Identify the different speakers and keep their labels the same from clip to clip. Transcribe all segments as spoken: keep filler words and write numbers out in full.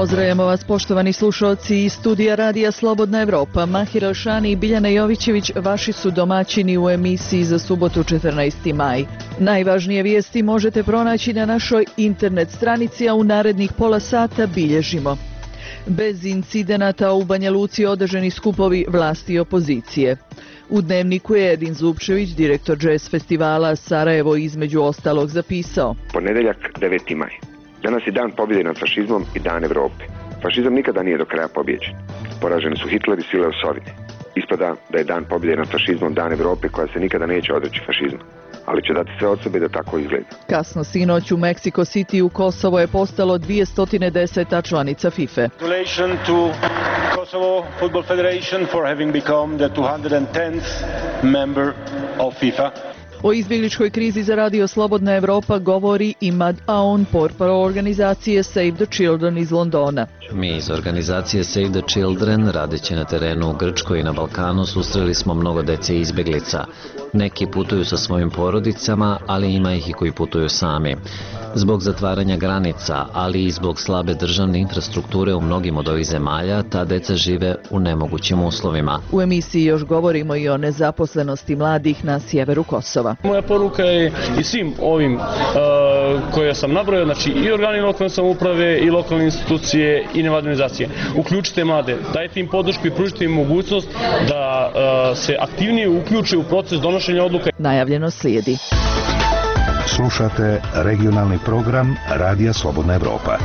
Speaker 1: Pozdravljamo vas poštovani slušalci iz studija Radija Slobodna Evropa. Mahir Elšani i Biljana Jovićević vaši su domaćini u emisiji za subotu četrnaesti maj. Najvažnije vijesti možete pronaći na našoj internet stranici, a u narednih pola sata bilježimo. Bez incidenata u Banja Luci održani skupovi vlasti i opozicije. U Dnevniku je Edin Zupčević, direktor jazz festivala Sarajevo, između ostalog zapisao:
Speaker 2: Ponedeljak, deveti maj. Danas je dan pobjede nad fašizmom i dan Evrope. Fašizam nikada nije do kraja pobjeđen. Poraženi su Hitler i sile osovine. Ispada da je dan pobjede nad fašizmom dan Evrope koja se nikada neće odreći fašizma, ali će dati sve od sebe da tako izgleda.
Speaker 1: Kasno sinoć u Mexico City u Kosovo je postalo dvjesto deseta članica FIFA.
Speaker 3: Congratulations to Kosovo Football Federation for having become the two hundred tenth member of FIFA.
Speaker 1: O izbjegličkoj krizi za Radio Slobodna Evropa govori Imad Aoun, portparol organizacije Save the Children iz Londona.
Speaker 4: Mi iz organizacije Save the Children, radeći na terenu u Grčkoj i na Balkanu, susreli smo mnogo dece i izbjeglica. Neki putuju sa svojim porodicama, ali ima ih i koji putuju sami. Zbog zatvaranja granica, ali i zbog slabe državne infrastrukture u mnogim od ovih zemalja, ta deca žive u nemogućim uslovima.
Speaker 1: U emisiji još govorimo i o nezaposlenosti mladih na sjeveru Kosova.
Speaker 5: Moja poruka je i svim ovim uh, koje sam nabrojao, znači i organi lokalne samouprave, i lokalne institucije, i nevladine organizacije. Uključite mlade, dajte im podršku i pružite im mogućnost da uh, se aktivnije uključe u proces donošenja odluka.
Speaker 1: Najavljeno slijedi.
Speaker 6: Slušate regionalni program Radija Slobodna Evropa.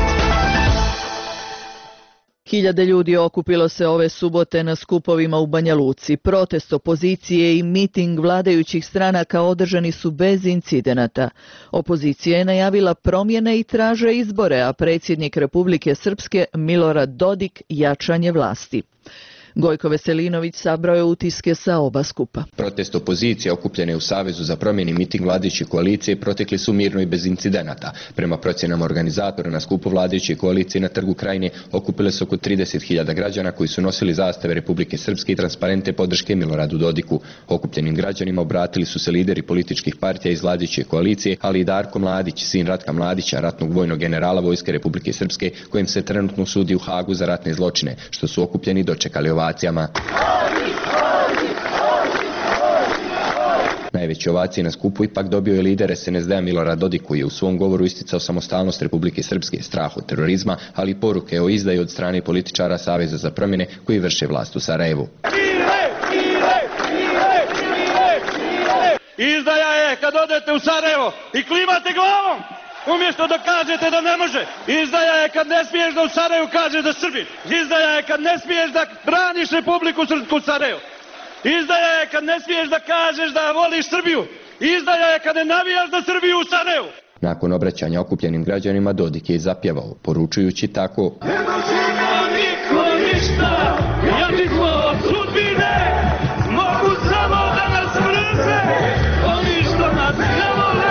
Speaker 1: Hiljade ljudi okupilo se ove subote na skupovima u Banja Luci. Protest opozicije i miting vladajućih stranaka održani su bez incidenata. Opozicija je najavila promjene i traže izbore, a predsjednik Republike Srpske Milorad Dodik jačanje vlasti. Gojko Veselinović sabrao je utiske sa oba skupa.
Speaker 7: Protest opozicije okupljene u Savezu za promjenu miting vladajuće koalicije protekli su mirno i bez incidenata. Prema procjenama organizatora, na skupu vladajuće koalicije na Trgu Krajine okupile se oko trideset hiljada građana koji su nosili zastave Republike Srpske i transparente podrške Miloradu Dodiku. Okupljenim građanima obratili su se lideri političkih partija iz vladajuće koalicije, ali i Darko Mladić, sin Ratka Mladića, ratnog vojnog generala Vojske Republike Srpske, kojim se trenutno sudi u Hagu za ratne zločine, što su okupljeni dočekali ovacijama. Najveće ovacije na skupu ipak dobio je lider es en es de-a Milorad Dodik, koji je u svom govoru isticao samostalnost Republike Srpske, strah od terorizma, ali i poruke o izdaji od strane političara Saveza za promjene koji vrše vlast u Sarajevu.
Speaker 3: Izdaja je kad odete u Sarajevo i klimate glavom, umjesto da kažete da ne može. Izdaja je kad ne smiješ da u Sarajevu kažeš da Srbin. Izdaja je kad ne smiješ da braniš Republiku Srpsku u Sarajevu. Izdaja je kad ne smiješ da kažeš da voliš Srbiju. Izdaja je kad ne navijaš za Srbiju u Sarajevu.
Speaker 7: Nakon obraćanja okupljenim građanima, Dodik je zapjevao, poručujući tako:
Speaker 3: Ne možemo niko ništa, jači smo od sudbine, mogu samo da nas mrze, oni što nas ne vole.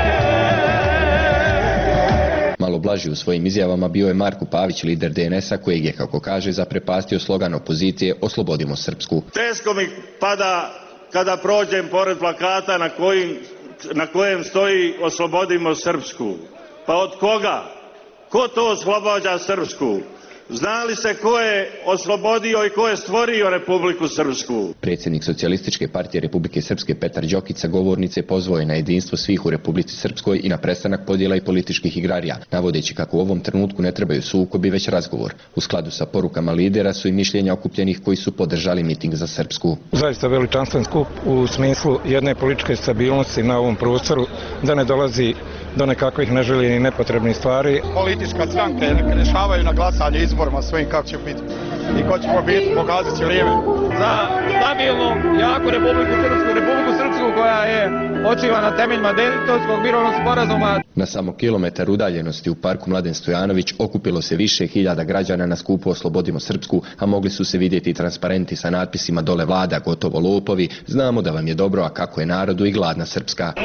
Speaker 7: Malo blaži u svojim izjavama bio je Marko Pavić, lider de en es-a, kojeg je, kako kaže, zaprepastio slogan opozicije "Oslobodimo Srpsku".
Speaker 8: Teško mi pada kada prođem pored plakata na, kojim, na kojem stoji "Oslobodimo Srpsku". Pa od koga? Ko to oslobađa Srpsku? Zna li se ko je oslobodio i ko je stvorio Republiku Srpsku?
Speaker 7: Predsjednik Socijalističke partije Republike Srpske Petar Đokić sa govornice pozvao je na jedinstvo svih u Republici Srpskoj i na prestanak podjela i političkih igrarija, navodeći kako u ovom trenutku ne trebaju sukobi, već razgovor. U skladu sa porukama lidera su i mišljenja okupljenih koji su podržali miting za Srpsku.
Speaker 9: Zaista veličanstven skup u smislu jedne političke stabilnosti na ovom prostoru, da ne dolazi do nekakvih neželjenih i nepotrebnih stvari.
Speaker 10: Politička stranke rešavaju na glasanje izborima svojim kako će biti i ko će pobiti, pokazat će vrijeme.
Speaker 11: Za stabilnu, jaku Republiku Srpsku, Republiku Srpsku koja je očiva na temeljima Dejtonskog mirovnog sporazuma.
Speaker 7: Na samo kilometar udaljenosti u parku Mladen Stojanović okupilo se više hiljada građana na skupu "Oslobodimo Srpsku", a mogli su se vidjeti transparenti sa natpisima "Dole vlada, gotovo lopovi", "Znamo da vam je dobro, a kako je narodu" i "Gladna Srpska".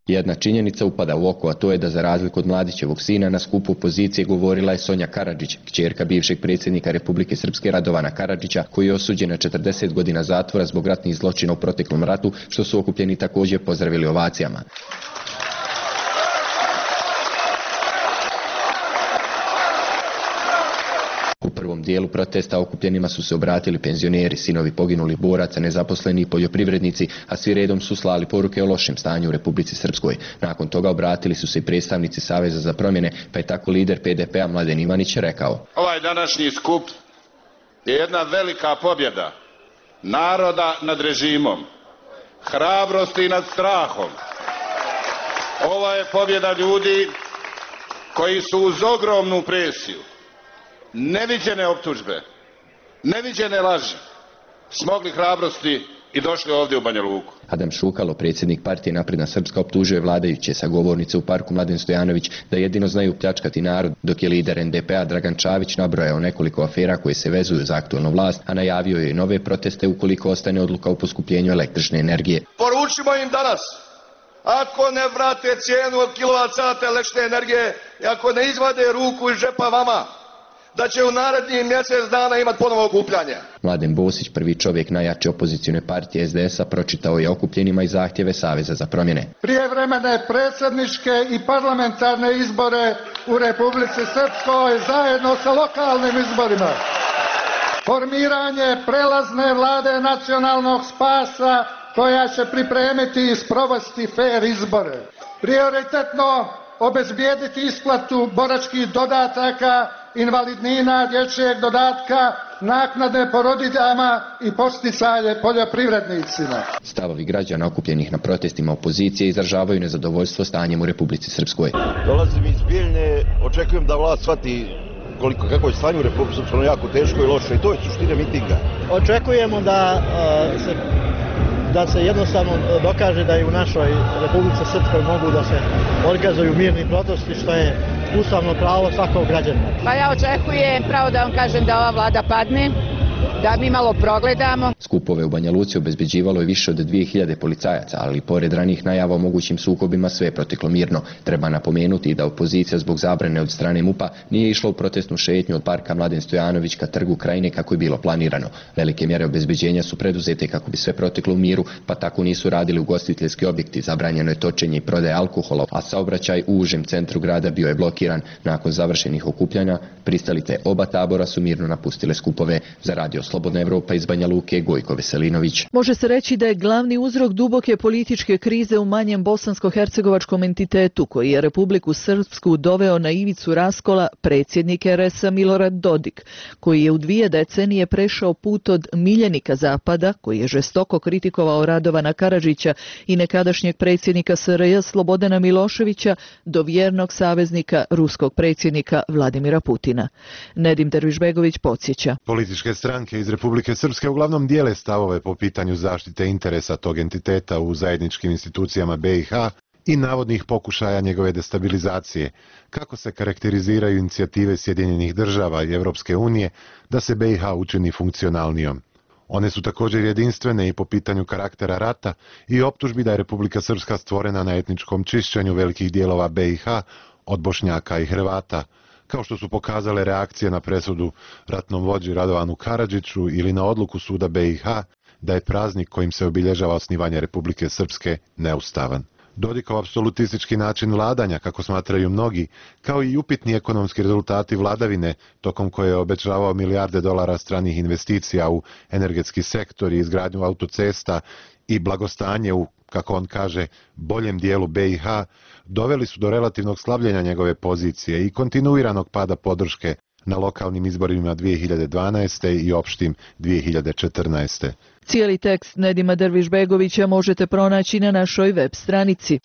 Speaker 7: Jedna činjenica upada u oko, a to je da za razliku od Mladićevog sina na skupu opozicije govorila je Sonja Karadžić, kćerka bivšeg predsjednika Republike Srpske Radovana Karadžića, koji je osuđen na četrdeset godina zatvora zbog ratnih zločina u proteklom ratu, što su okupljeni također pozdravili ovacijama. U prvom dijelu protesta okupljenima su se obratili penzioneri, sinovi poginulih boraca, nezaposleni i poljoprivrednici, a svi redom su slali poruke o lošem stanju u Republici Srpskoj. Nakon toga obratili su se i predstavnici Saveza za promjene, pa je tako lider P D P-a Mladen Ivanić rekao:
Speaker 12: Ovaj današnji skup je jedna velika pobjeda naroda nad režimom, hrabrosti nad strahom. Ovo je pobjeda ljudi koji su uz ogromnu presiju, neviđene optužbe, neviđene laži, smogli hrabrosti i došli ovdje u Banja Luku.
Speaker 7: Adam Šukalo, predsjednik partije Napredna Srpska, optužuje vladajuće sa govornice u parku Mladen Stojanović da jedino znaju pljačkati narod, dok je lider N D P-a Dragan Čavić nabrojao nekoliko afera koje se vezuju za aktualnu vlast, a najavio je i nove proteste ukoliko ostane odluka o poskupljenju električne energije.
Speaker 13: Poručimo im danas, ako ne vrate cijenu od kilovat sata električne energije i ako ne izvade ruku iz žepa vama, da će u narednih mjesec dana imati ponovo okupljanje.
Speaker 7: Mladen Bosić, prvi čovjek najjače opozicione partije S D S-a, pročitao je okupljenima i zahtjeve Saveza za promjene.
Speaker 14: Prijevremene predsjedničke i parlamentarne izbore u Republici Srpskoj zajedno sa lokalnim izborima. Formiranje prelazne vlade nacionalnog spasa koja će pripremiti i sprovesti fer izbore. Prioritetno obezbijediti isplatu boračkih dodataka, invalidnina, dječjeg dodatka, naknade porodiljama i posticaje poljoprivrednicima.
Speaker 7: Stavovi građana okupljenih na protestima opozicije izražavaju nezadovoljstvo stanjem u Republici Srpskoj.
Speaker 15: Dolazim iz Bijeljne, očekujem da vlast shvati koliko, kako je stanje u Republici Srpskoj, jako teško i loše, i to je suština mitinga.
Speaker 16: Očekujemo da uh, se da se jednostavno dokaže da i u našoj Republici Srpskoj mogu da se organizuju mirni protesti, što je ustavno pravo svakog građanina.
Speaker 17: Pa ja očekujem, pravo da vam kažem, da ova vlada padne, da mi malo progledamo.
Speaker 7: Skupove u Banja Luci obezbeđivalo je više od dvije hiljade policajaca, ali pored ranih najava o mogućim sukobima sve je proteklo mirno. Treba napomenuti da opozicija zbog zabrane od strane MUP-a nije išla u protestnu šetnju od parka Mladen Stojanović ka trgu Krajine kako je bilo planirano. Velike mjere obezbeđenja su preduzete kako bi sve proteklo u miru, pa tako nisu radili ugostiteljski objekti, zabranjeno je točenje i prodaje alkohola, a saobraćaj u užem centru grada bio je blokiran. Nakon završenih okupljanja, pristalice oba tabora su mirno napustile skupove. Za Radio Slobodna Evropa iz Banja Luke, Gojko Veselinović.
Speaker 1: Može se reći da je glavni uzrok duboke političke krize u manjem bosansko-hercegovačkom entitetu koji je Republiku Srpsku doveo na ivicu raskola predsjednik R S-a Milorad Dodik, koji je u dvije decenije prešao put od miljenika Zapada, koji je žestoko kritikovao Radovana Karadžića i nekadašnjeg predsjednika S R J Slobodana Miloševića, do vjernog saveznika ruskog predsjednika Vladimira Putina. Nedim Dervišbegović podsjeća.
Speaker 18: Političke stranke iz Republike Srpske uglavnom dijele stavove po pitanju zaštite interesa tog entiteta u zajedničkim institucijama B i H i navodnih pokušaja njegove destabilizacije, kako se karakteriziraju inicijative Sjedinjenih država i Europske unije da se B i H učini funkcionalnijom. One su također jedinstvene i po pitanju karaktera rata i optužbi da je Republika Srpska stvorena na etničkom čišćenju velikih dijelova B i H od Bošnjaka i Hrvata, kao što su pokazale reakcije na presudu ratnom vođi Radovanu Karadžiću ili na odluku suda B i H da je praznik kojim se obilježava osnivanje Republike Srpske neustavan. Dodikov apsolutistički način vladanja, kako smatraju mnogi, kao i upitni ekonomski rezultati vladavine, tokom koje je obećavao milijarde dolara stranih investicija u energetski sektor i izgradnju autocesta i blagostanje u, kako on kaže, boljem dijelu B i H, doveli su do relativnog slabljenja njegove pozicije i kontinuiranog pada podrške na lokalnim izborima dvije hiljade dvanaeste. i opštim dvije hiljade četrnaeste.
Speaker 1: Cijeli tekst Nedima Dervišbegovića možete pronaći na našoj web stranici.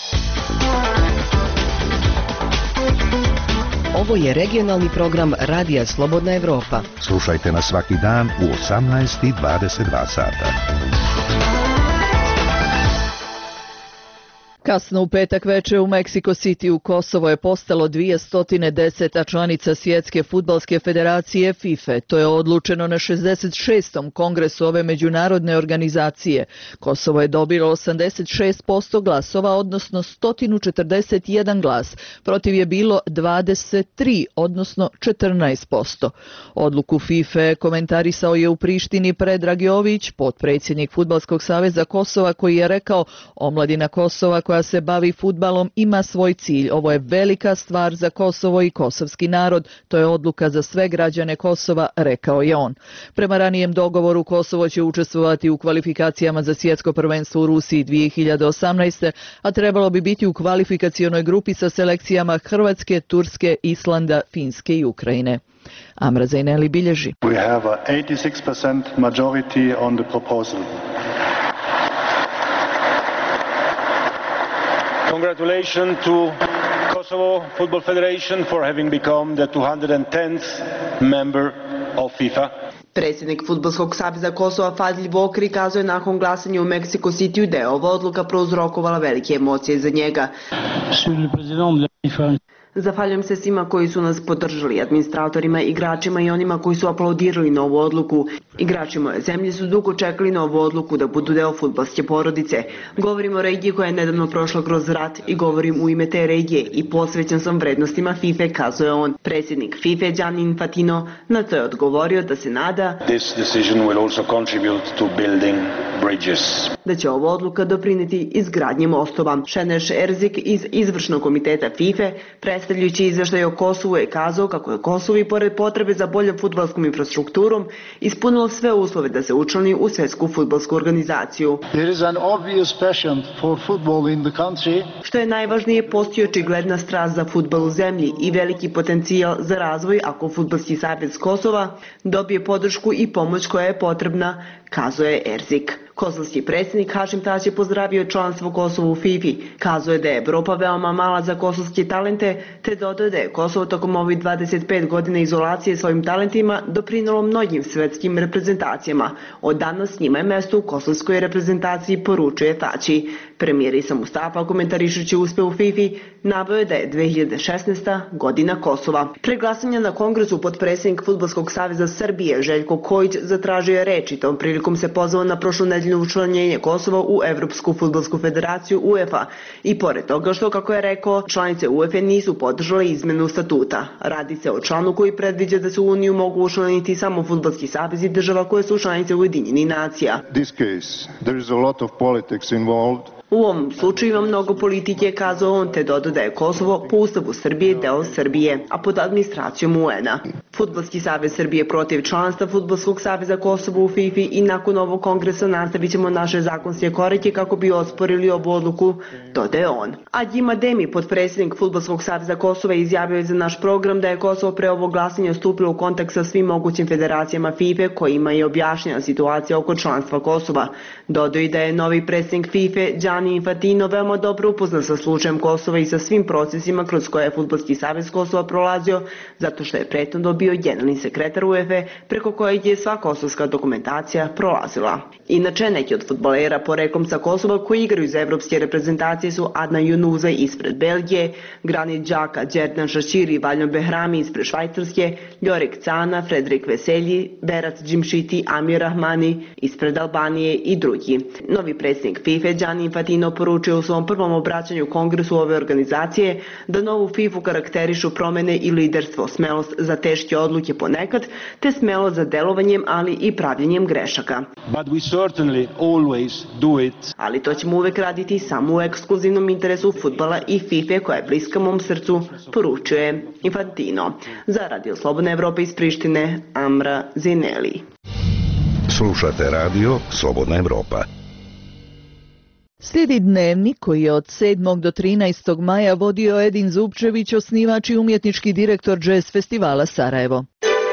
Speaker 19: Ovo je regionalni program Radija Slobodna Evropa.
Speaker 6: Slušajte nas svaki dan u osamnaest i dvadeset dva sata.
Speaker 1: Kasno u petak veče u Meksiko City u Kosovo je postalo dvjesto deseta članica Svjetske fudbalske federacije FIFA. To je odlučeno na šezdeset šestom kongresu ove međunarodne organizacije. Kosovo je dobilo osamdeset šest posto glasova, odnosno sto četrdeset jedan glas. Protiv je bilo dvadeset tri, odnosno četrnaest posto. Odluku FIFA komentarisao je u Prištini Predrag Jović, potpredsjednik Fudbalskog saveza Kosova, koji je rekao: omladina Kosova koja se bavi fudbalom ima svoj cilj. Ovo je velika stvar za Kosovo i kosovski narod. To je odluka za sve građane Kosova, rekao je on. Prema ranijem dogovoru Kosovo će učestvovati u kvalifikacijama za svjetsko prvenstvo u Rusiji dvije hiljade osamnaeste. a trebalo bi biti u kvalifikacionoj grupi sa selekcijama Hrvatske, Turske, Islanda, Finske i Ukrajine. Amra Zaineli bilježi.
Speaker 20: We have a eighty-six percent majority on the proposal.
Speaker 21: Congratulations to Kosovo Football Federation for having become the two hundred tenth member of FIFA.
Speaker 22: Predsjednik Fudbalskog saveza Kosova Fadil Vokri kazao je nakon glasanja u Mexico City da je ova odluka prouzrokovala velike emocije za njega. Zahvaljujem se svima koji su nas podržali, administratorima, igračima i onima koji su aplaudirali na ovu odluku. Igrači moje zemlje su dugo čekali na ovu odluku da budu deo fudbalske porodice. Govorim o regiji koja je nedavno prošla kroz rat i govorim u ime te regije i posvećen sam vrednostima FIFA, kazao je on. Predsjednik FIFA Gianni Infantino na to je odgovorio da se nada
Speaker 21: This decision will also contribute to building bridges.
Speaker 22: Da će ova odluka doprinijeti izgradnji mostova. Šeneš Erzik iz izvršnog komiteta FIFA, predstavljajući izvještaj o Kosovu, je kazao kako je Kosovo i pored potrebe za boljom fudbalskom infrastrukturom ispunilo sve uslove da se učlani u svjetsku fudbalsku organizaciju.
Speaker 20: There is an obvious passion for football in the country.
Speaker 22: Što je najvažnije, postoji očigledna strast za fudbal u zemlji i veliki potencijal za razvoj ako Fudbalski savez Kosova dobije podršku i pomoć koja je potrebna, kazao je Erzik. Kosovski predsjednik Hašim Tači je pozdravio članstvo Kosova u FIFA. Kazao je da je Evropa veoma mala za kosovske talente, te dodao da je Kosovo tokom ovih dvadeset pet godina izolacije svojim talentima doprinalo mnogim svjetskim reprezentacijama. Od danas njima je mjesto u kosovskoj reprezentaciji, poručuje Tači. Premijer Isa Mustafa, komentarišući uspeh u FIFA, naveo je da je dvije hiljade šesnaesta. godina Kosova. Pre glasanja na kongresu potpredsjednik Fudbalskog saveza Srbije Željko Kojić zatražio je reč i tom prilikom se pozvao na prošlu nedeljnu učlanjenje Kosova u Evropsku fudbalsku federaciju UEFA i pored toga što, kako je rekao, članice UEFA nisu podržale izmenu statuta. Radi se o članu koji predviđa da se u Uniju mogu učlaniti samo fudbalski savezi država koje su članice Ujedinjenih nacija.
Speaker 20: This case, there is a lot of politics involved.
Speaker 22: U ovom slučaju ima mnogo politike, kazao on, te dodao da je Kosovo po ustavu Srbije deo Srbije, a pod administracijom U N-a. Fudbalski savez Srbije protiv članstva Fudbalskog saveza Kosova u FIFA i nakon ovog kongresa nastavit ćemo naše zakonske korake kako bi osporili ovu odluku, dodaje on. Adjima Demi, potpredsjednik Fudbalskog saveza Kosova, izjavio je za naš program da je Kosovo pre ovog glasanja stupilo u kontakt sa svim mogućim federacijama FIFA kojima je objašnjena situacija oko članstva Kosova. Dodao i da je novi predsjednik FIFA Gianni Infantino veoma dobro upoznat sa slučajem Kosova i sa svim procesima kroz koje je Fudbalski savez Kosova prolazio, zato što je prethodno bio generalni sekretar UEFA preko kojeg je sva kosovska dokumentacija prolazila. Inače, neki od fudbalera poreklom sa Kosova koji igraju za evropske reprezentacije su Adna Junuza ispred Belgije, Granit Xhaka, Džerdan Šaširi i Valjon Behrami ispred Švajcarske, Ljorek Cana, Fredrik Veselji, Berat Džimšiti, Amir Rahmani ispred Albanije i drugi. Novi predsjednik FIFA Gianni Infantino poručio u svom prvom obraćanju kongresu ove organizacije da novu FIFA karakterišu promjene i liderstvo, smelost za teške odluke ponekad, te smelost za delovanjem, ali i pravljenjem grešaka.
Speaker 21: But we certainly always do it.
Speaker 22: Ali to ćemo uvek raditi samo u ekskluzivnom interesu fudbala i FIFA koja je bliska mom srcu, poručuje Infantino. Za Radio Slobodna Evropa iz Prištine, Amra Zineli.
Speaker 6: Slušate radio Slobodna Evropa.
Speaker 1: Slijedi dnevnik koji je od sedmog do trinaestog maja vodio Edin Zupčević, osnivač i umjetnički direktor Jazz festivala Sarajevo.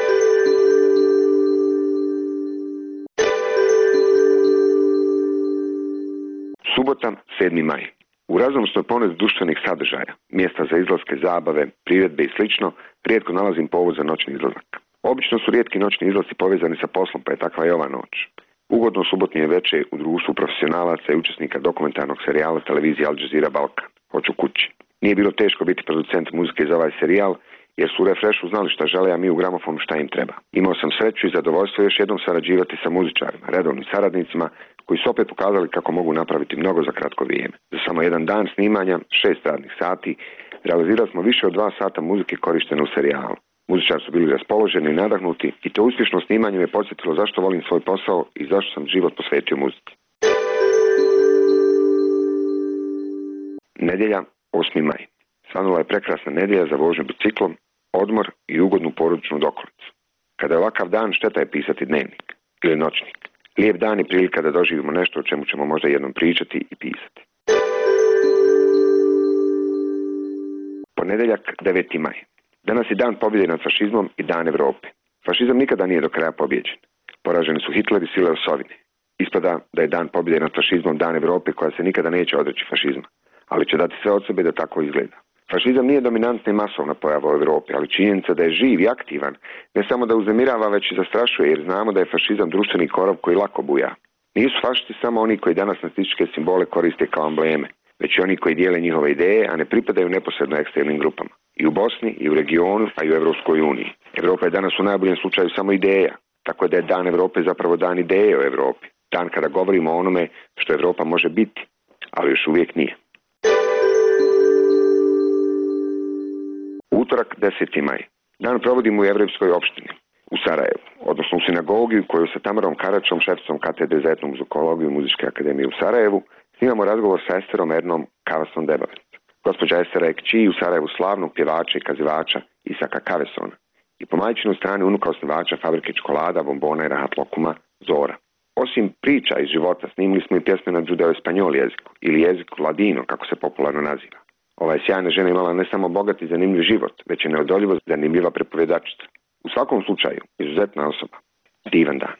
Speaker 2: Subota, sedmi maj. U raznovrsnoj ponudi društvenih sadržaja, mjesta za izlaske, zabave, priredbe i slično, rijetko nalazim povod za noćni izlazak. Obično su rijetki noćni izlazi povezani sa poslom, pa je takva i ova noć. Ugodno subotnije veče u društvu profesionalaca i učesnika dokumentarnog serijala televizije Al Jazeera Balkan, Hoću kući. Nije bilo teško biti producent muzike za ovaj serijal, jer su u Refreshu znali šta žele, a mi u Gramofonu šta im treba. Imao sam sreću i zadovoljstvo još jednom sarađivati sa muzičarima, redovnim saradnicima, koji su opet pokazali kako mogu napraviti mnogo za kratko vrijeme. Za samo jedan dan snimanja, šest radnih sati, realizirali smo više od dva sata muzike korištene u serijalu. Muzičari su bili raspoloženi i nadahnuti i to uspješno snimanje me podsjetilo zašto volim svoj posao i zašto sam život posvetio muzici. Nedjelja, osmi maj. Svanula je prekrasna nedjelja za vožnju biciklom, odmor i ugodnu porodičnu dokolicu. Kada je ovakav dan, šteta je pisati dnevnik ili noćnik. Lijep dan i prilika da doživimo nešto o čemu ćemo možda jednom pričati i pisati. Ponedjeljak, deveti maj. Danas je dan pobjede nad fašizmom i dan Evrope. Fašizam nikada nije do kraja pobjeđen. Poraženi su Hitler i sile osovine. Ispada da je dan pobjede nad fašizmom dan Evrope koja se nikada neće odreći fašizma, ali će dati sve od sebe da tako izgleda. Fašizam nije dominantna i masovna pojava u Evropi, ali činjenica da je živ i aktivan ne samo da uzemirava, već i zastrašuje, jer znamo da je fašizam društveni korov koji lako buja. Nisu fašisti samo oni koji danas nacističke simbole koriste kao embleme, već i oni koji dijele njihove ideje, a ne pripadaju neposredno ekstremnim grupama. I u Bosni, i u regionu, a i u Evropskoj uniji. Evropa je danas u najboljem slučaju samo ideja, tako da je Dan Evrope zapravo dan ideje o Evropi. Dan kada govorimo o onome što Evropa može biti, ali još uvijek nije. Utorak, deseti maj. Dan provodimo u Jevrejskoj opštini u Sarajevu, odnosno u sinagogi koju sa Tamarom Karačom, šefcom katedre za etnomuzikologiju Muzičke akademije u Sarajevu, snimamo razgovor sa Esterom Ernom Kavasom Debavec. Gospođa Estera je kći u Sarajevu slavnog pjevača i kazivača Isaka Kavesona i po majčinoj strani unuka osnivača fabrike čokolada, bombona i rahat lokuma Zora. Osim priča iz života, snimili smo i pjesme na judeo-espanjol jeziku ili jeziku ladino, kako se popularno naziva. Ova je sjajna žena imala ne samo bogat i zanimljiv život, već je neodoljivo zanimljiva prepovjedačica. U svakom slučaju, izuzetna osoba. Divan dan.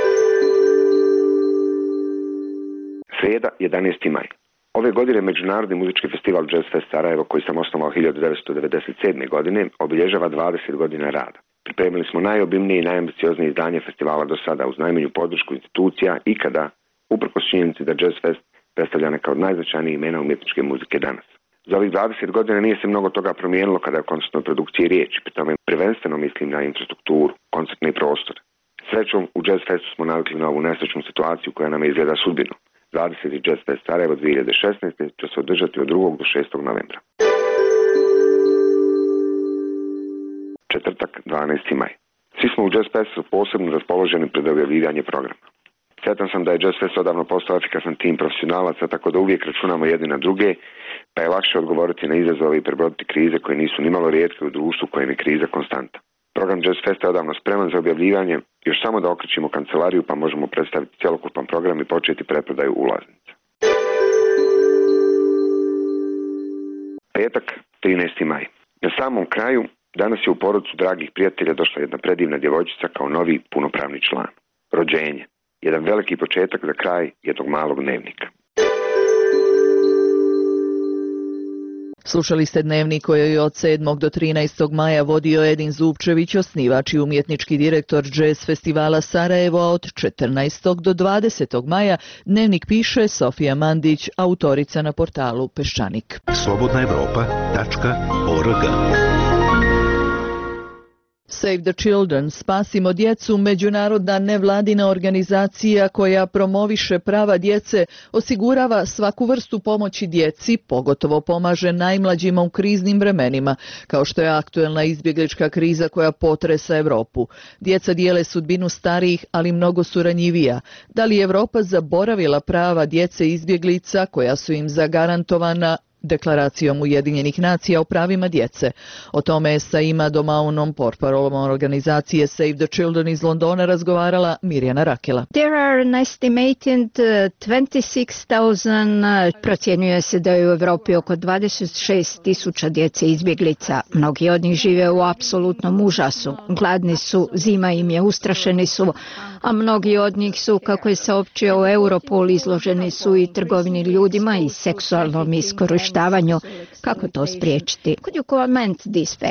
Speaker 2: Srijeda, jedanaesti maj. Ove godine Međunarodni muzički festival Jazz Fest Sarajevo, koji sam osnovao hiljadu devetsto devedeset sedme. godine, obilježava dvadeset godina rada. Pripremili smo najobimnije i najambicioznije izdanje festivala do sada uz najmanju podršku institucija ikada, uprkos činjenici da Jazz Fest predstavlja neka od najznačajnijih imena umjetničke muzike danas. Za ovih dvadeset godina nije se mnogo toga promijenilo kada je o koncertnoj produkciji riječ, pri tome prvenstveno mislim na infrastrukturu, koncertni prostor. Srećom, u Jazz Festu smo navikli na ovu nesrećnu situaciju koja nam izgleda sudbinu. dvadeseti Jazz Fest Sarajevo dvije hiljade šesnaeste. će se održati od drugog do šestog novembra. Četvrtak, dvanaesti maj. Svi smo u Jazz Festu posebno raspoloženi pred objavljivanje programa. Sretan sam da je Jazz Fest odavno postao efikasan tim profesionalaca, tako da uvijek računamo jedni na druge, pa je lakše odgovoriti na izazove i prebroditi krize koje nisu nimalo rijetke u društvu kojem je kriza konstanta. Program Jazz Festa je odavno spreman za objavljivanje, još samo da okrećimo kancelariju pa možemo predstaviti cjelokupan program i početi preprodaju ulaznica. Petak, trinaesti maj. Na samom kraju, danas je u porodicu dragih prijatelja došla jedna predivna djevojčica kao novi punopravni član. Rođenje. Jedan veliki početak za kraj jednog malog dnevnika.
Speaker 1: Slušali ste dnevnik koji je od sedmog do trinaestog maja vodio Edin Zupčević, osnivač i umjetnički direktor Jazz festivala Sarajevo, a od četrnaestog do dvadesetog maja dnevnik piše Sofija Mandić, autorica na portalu Peščanik.
Speaker 6: slobodna evropa tačka org.
Speaker 1: Save the Children, Spasimo djecu, međunarodna nevladina organizacija koja promoviše prava djece, osigurava svaku vrstu pomoći djeci, pogotovo pomaže najmlađima u kriznim vremenima, kao što je aktuelna izbjeglička kriza koja potresa Europu. Djeca dijele sudbinu starijih, ali mnogo su ranjivija. Da li je Europa zaboravila prava djece izbjeglica koja su im zagarantovana Deklaracijom Ujedinjenih nacija o pravima djece? O tome je sa Ima Domaunom, portparolom organizacije Save the Children iz Londona, razgovarala Mirjana Rakela.
Speaker 4: There are an estimated twenty-six thousand, procjenjuje se da je u Europi oko dvadeset šest tisuća djece izbjeglica. Mnogi od njih žive u apsolutnom užasu. Gladni su, zima im je, ustrašeni su, a mnogi od njih su, kako je saopćio Europol, izloženi su i trgovini ljudima i seksualnom iskorištavanju. Kako to spriječiti? Could you comment these facts?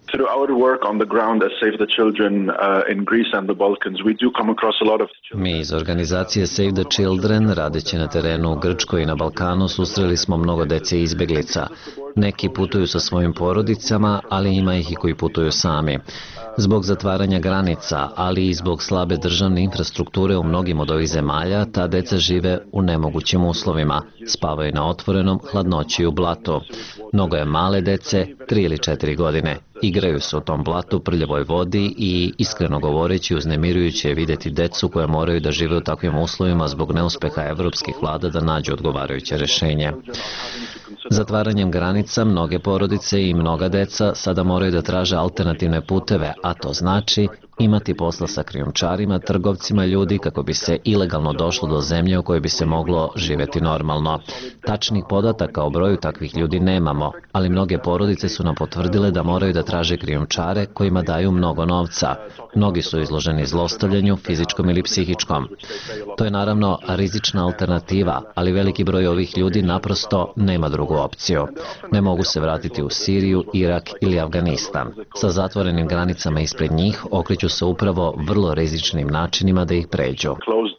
Speaker 20: Through our work on the ground as Save the Children uh, in Greece and the Balkans, we do come across a lot of children.
Speaker 3: Mi iz organizacije Save the Children, radeći na terenu u Grčkoj i na Balkanu, susreli smo mnogo dece i izbeglica. Neki putuju sa svojim porodicama, ali ima ih i koji putuju sami. Zbog zatvaranja granica, ali i zbog slabe državne infrastrukture u mnogim od ovih zemalja, ta deca žive u nemogućim uslovima. Spavaju na otvorenom, hladnoći u blatu. Mnogo je male dece, tri ili četiri godine. Igraju se u tom blatu, prljavoj vodi i, iskreno govoreći, uznemirujuće je vidjeti decu koje moraju da žive u takvim uslovima zbog neuspeha evropskih vlada da nađu odgovarajuće rješenje. Zatvaranjem granica mnoge porodice i mnoga deca sada moraju da traže alternativne puteve, a to znači imati posla sa krijumčarima, trgovcima ljudi kako bi se ilegalno došlo do zemlje u kojoj bi se moglo živjeti normalno. Tačnih podataka o broju takvih ljudi nemamo, ali mnoge porodice su nam potvrdile da moraju da traže krijumčare kojima daju mnogo novca. Mnogi su izloženi zlostavljanju, fizičkom ili psihičkom. To je naravno rizična alternativa, ali veliki broj ovih ljudi naprosto nema drugu opciju. Ne mogu se vratiti u Siriju, Irak ili Afganistan. Sa zatvorenim granicama ispred njih okreću se upravo vrlo rizičnim načinima da ih pređu.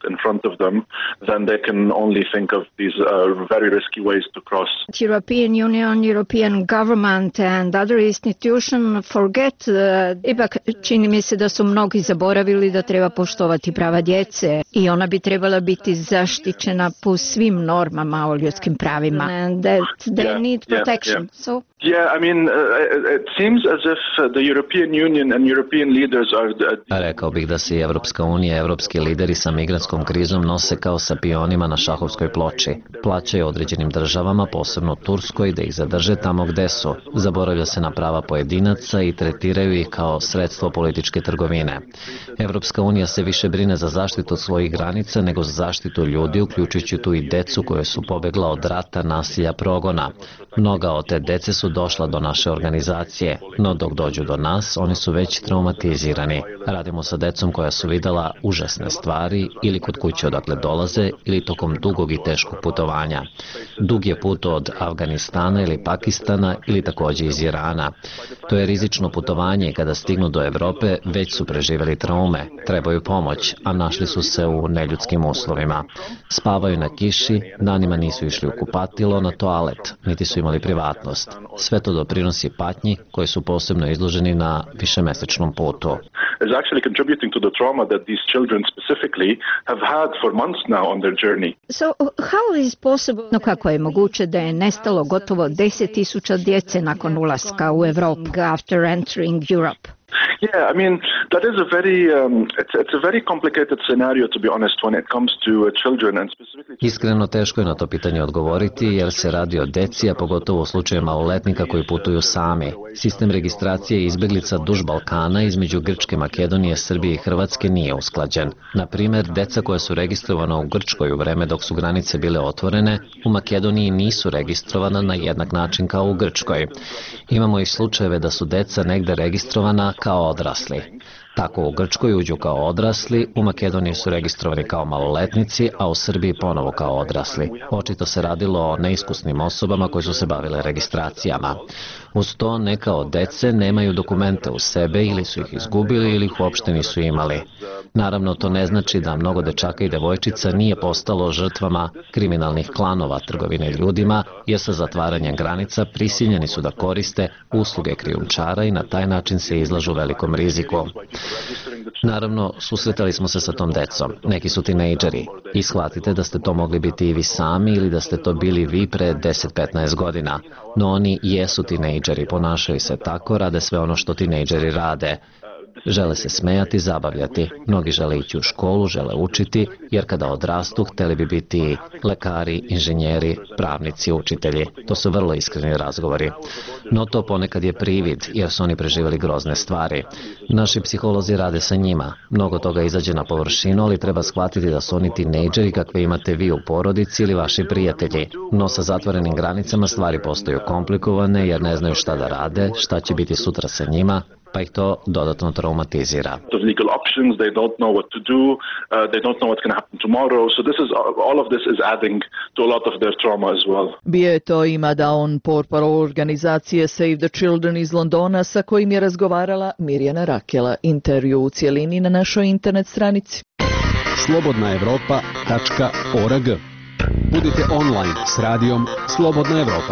Speaker 4: European Union, European government and other institutions forget, uh, ipak čini mi se da su mnogi zaboravili da treba poštovati prava djece i ona bi trebala biti zaštićena po svim normama o ljudskim pravima. And that they
Speaker 20: Yeah,
Speaker 4: need
Speaker 20: yeah,
Speaker 4: protection.
Speaker 20: yeah.
Speaker 4: So
Speaker 20: Yeah, I mean, uh, it seems as if uh, the European Union and European leaders are... Uh,
Speaker 3: Rekao bih da se i Evropska unija i evropski lideri sa migrantskom krizom nose kao sa pionima na šahovskoj ploči. Plaćaju određenim državama, posebno Turskoj, da ih zadrže tamo gde su. Zaboravlja se na prava pojedinaca i tretiraju ih kao sredstvo političke trgovine. Evropska unija se više brine za zaštitu svojih granica nego za zaštitu ljudi, uključujući tu i decu koje su pobegla od rata, nasilja, progona. Mnoga od te dece su došla do naše organizacije, no dok dođu do nas, oni su već traumatizirani. Radimo sa decom koja su videla užasne stvari ili kod kuće odakle dolaze ili tokom dugog i teškog putovanja. Dug je put od Afganistana ili Pakistana ili također iz Irana. To je rizično putovanje i kada stignu do Evrope već su preživjeli traume, trebaju pomoć, a našli su se u neljudskim uslovima. Spavaju na kiši, danima nisu išli u kupatilo, na toalet, niti su imali privatnost. Sve to doprinosi patnji koji su posebno izloženi na višemesečnom putu.
Speaker 20: is actually contributing to the trauma that these children specifically have had for months now on their journey.
Speaker 4: So how is possible, no kako je moguće da je nestalo gotovo deset tisuća djece nakon ulaska u Europu after entering Europe?
Speaker 20: Yeah, I mean, that is a very, um, it's, it's a very complicated scenario, to be honest, when it comes to uh, children and specifically...
Speaker 3: Iskreno teško je na to pitanje odgovoriti jer se radi o deci, a pogotovo u slučaju maloletnika koji putuju sami. Sistem registracije izbjeglica duž Balkana između Grčke, Makedonije, Srbije i Hrvatske nije usklađen. Na primjer, deca koja su registrovana u Grčkoj u vreme dok su granice bile otvorene, u Makedoniji nisu registrovana na jednak način kao u Grčkoj. Imamo i slučajeve da su deca negde registrovana kao odrasli. Tako u Grčkoj uđu kao odrasli, u Makedoniji su registrovani kao maloletnici, a u Srbiji ponovo kao odrasli. Očito se radilo o neiskusnim osobama koje su se bavile registracijama. Uz to neka od dece nemaju dokumente u sebe ili su ih izgubili ili ih uopšte nisu imali. Naravno, to ne znači da mnogo dečaka i devojčica nije postalo žrtvama kriminalnih klanova trgovine ljudima, jer sa zatvaranjem granica prisiljeni su da koriste usluge krijumčara i na taj način se izlažu velikom riziku. Naravno, susretali smo se sa tom decom. Neki su tinejdžeri. I shvatite da ste to mogli biti i vi sami ili da ste to bili vi pre deset do petnaest godina. No oni jesu tinejdžeri, ponašaju se tako, rade sve ono što tinejdžeri rade. Žele se smejati, zabavljati. Mnogi žele ići u školu, žele učiti, jer kada odrastu hteli bi biti lekari, inženjeri, pravnici, učitelji. To su vrlo iskreni razgovori. No to ponekad je privid, jer su oni preživjeli grozne stvari. Naši psiholozi rade sa njima. Mnogo toga izađe na površinu, ali treba shvatiti da su oni tinejdžeri kakve imate vi u porodici ili vaši prijatelji. No sa zatvorenim granicama stvari postaju komplikovane, jer ne znaju šta da rade, šta će biti sutra sa njima, pa ih to dodatno traumatizira.
Speaker 20: Legal options, they don't know what to do, uh, they don't know what's going to happen tomorrow, so this is all of this is adding to a lot of their trauma as well.
Speaker 1: Bio je to Ima Daun, portparol organizacije Save the Children iz Londona, sa kojim je razgovarala Mirjana Rakela. Intervju u cijelini na našoj internet stranici.
Speaker 5: slobodna evropa tačka org. Budite online s radijom Slobodna Evropa.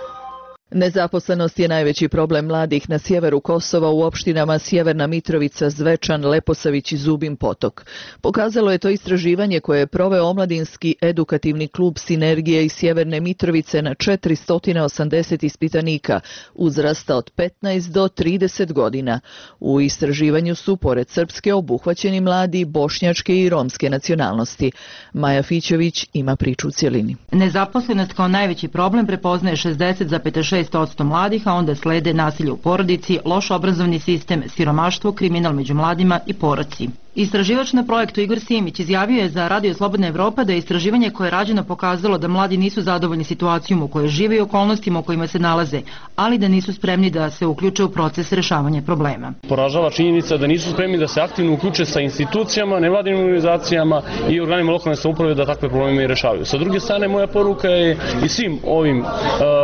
Speaker 1: Nezaposlenost je najveći problem mladih na sjeveru Kosova u opštinama Sjeverna Mitrovica, Zvečan, Leposavić i Zubin Potok. Pokazalo je to istraživanje koje je proveo omladinski edukativni klub Sinergije iz Sjeverne Mitrovice na četiristo osamdeset ispitanika uzrasta od petnaest do trideset godina. U istraživanju su pored srpske obuhvaćeni mladi bošnjačke i romske nacionalnosti. Maja Fićević ima priču u cjelini.
Speaker 8: Nezaposlenost kao najveći problem prepoznaje šezdeset zarez šest posto mladih, a onda slede nasilje u porodici, loš obrazovni sistem, siromaštvo, kriminal među mladima i poroci. Istraživač na projektu Igor Simić izjavio je za Radio Slobodna Evropa da je istraživanje koje je rađeno pokazalo da mladi nisu zadovoljni situacijom u kojoj žive i okolnostima u kojima se nalaze, ali da nisu spremni da se uključe u proces rešavanja problema.
Speaker 23: Poražava činjenica da nisu spremni da se aktivno uključe sa institucijama, nevladinim organizacijama i organima lokalne samouprave da takve probleme i rešavaju. Sa druge strane, moja poruka je i svim ovim uh,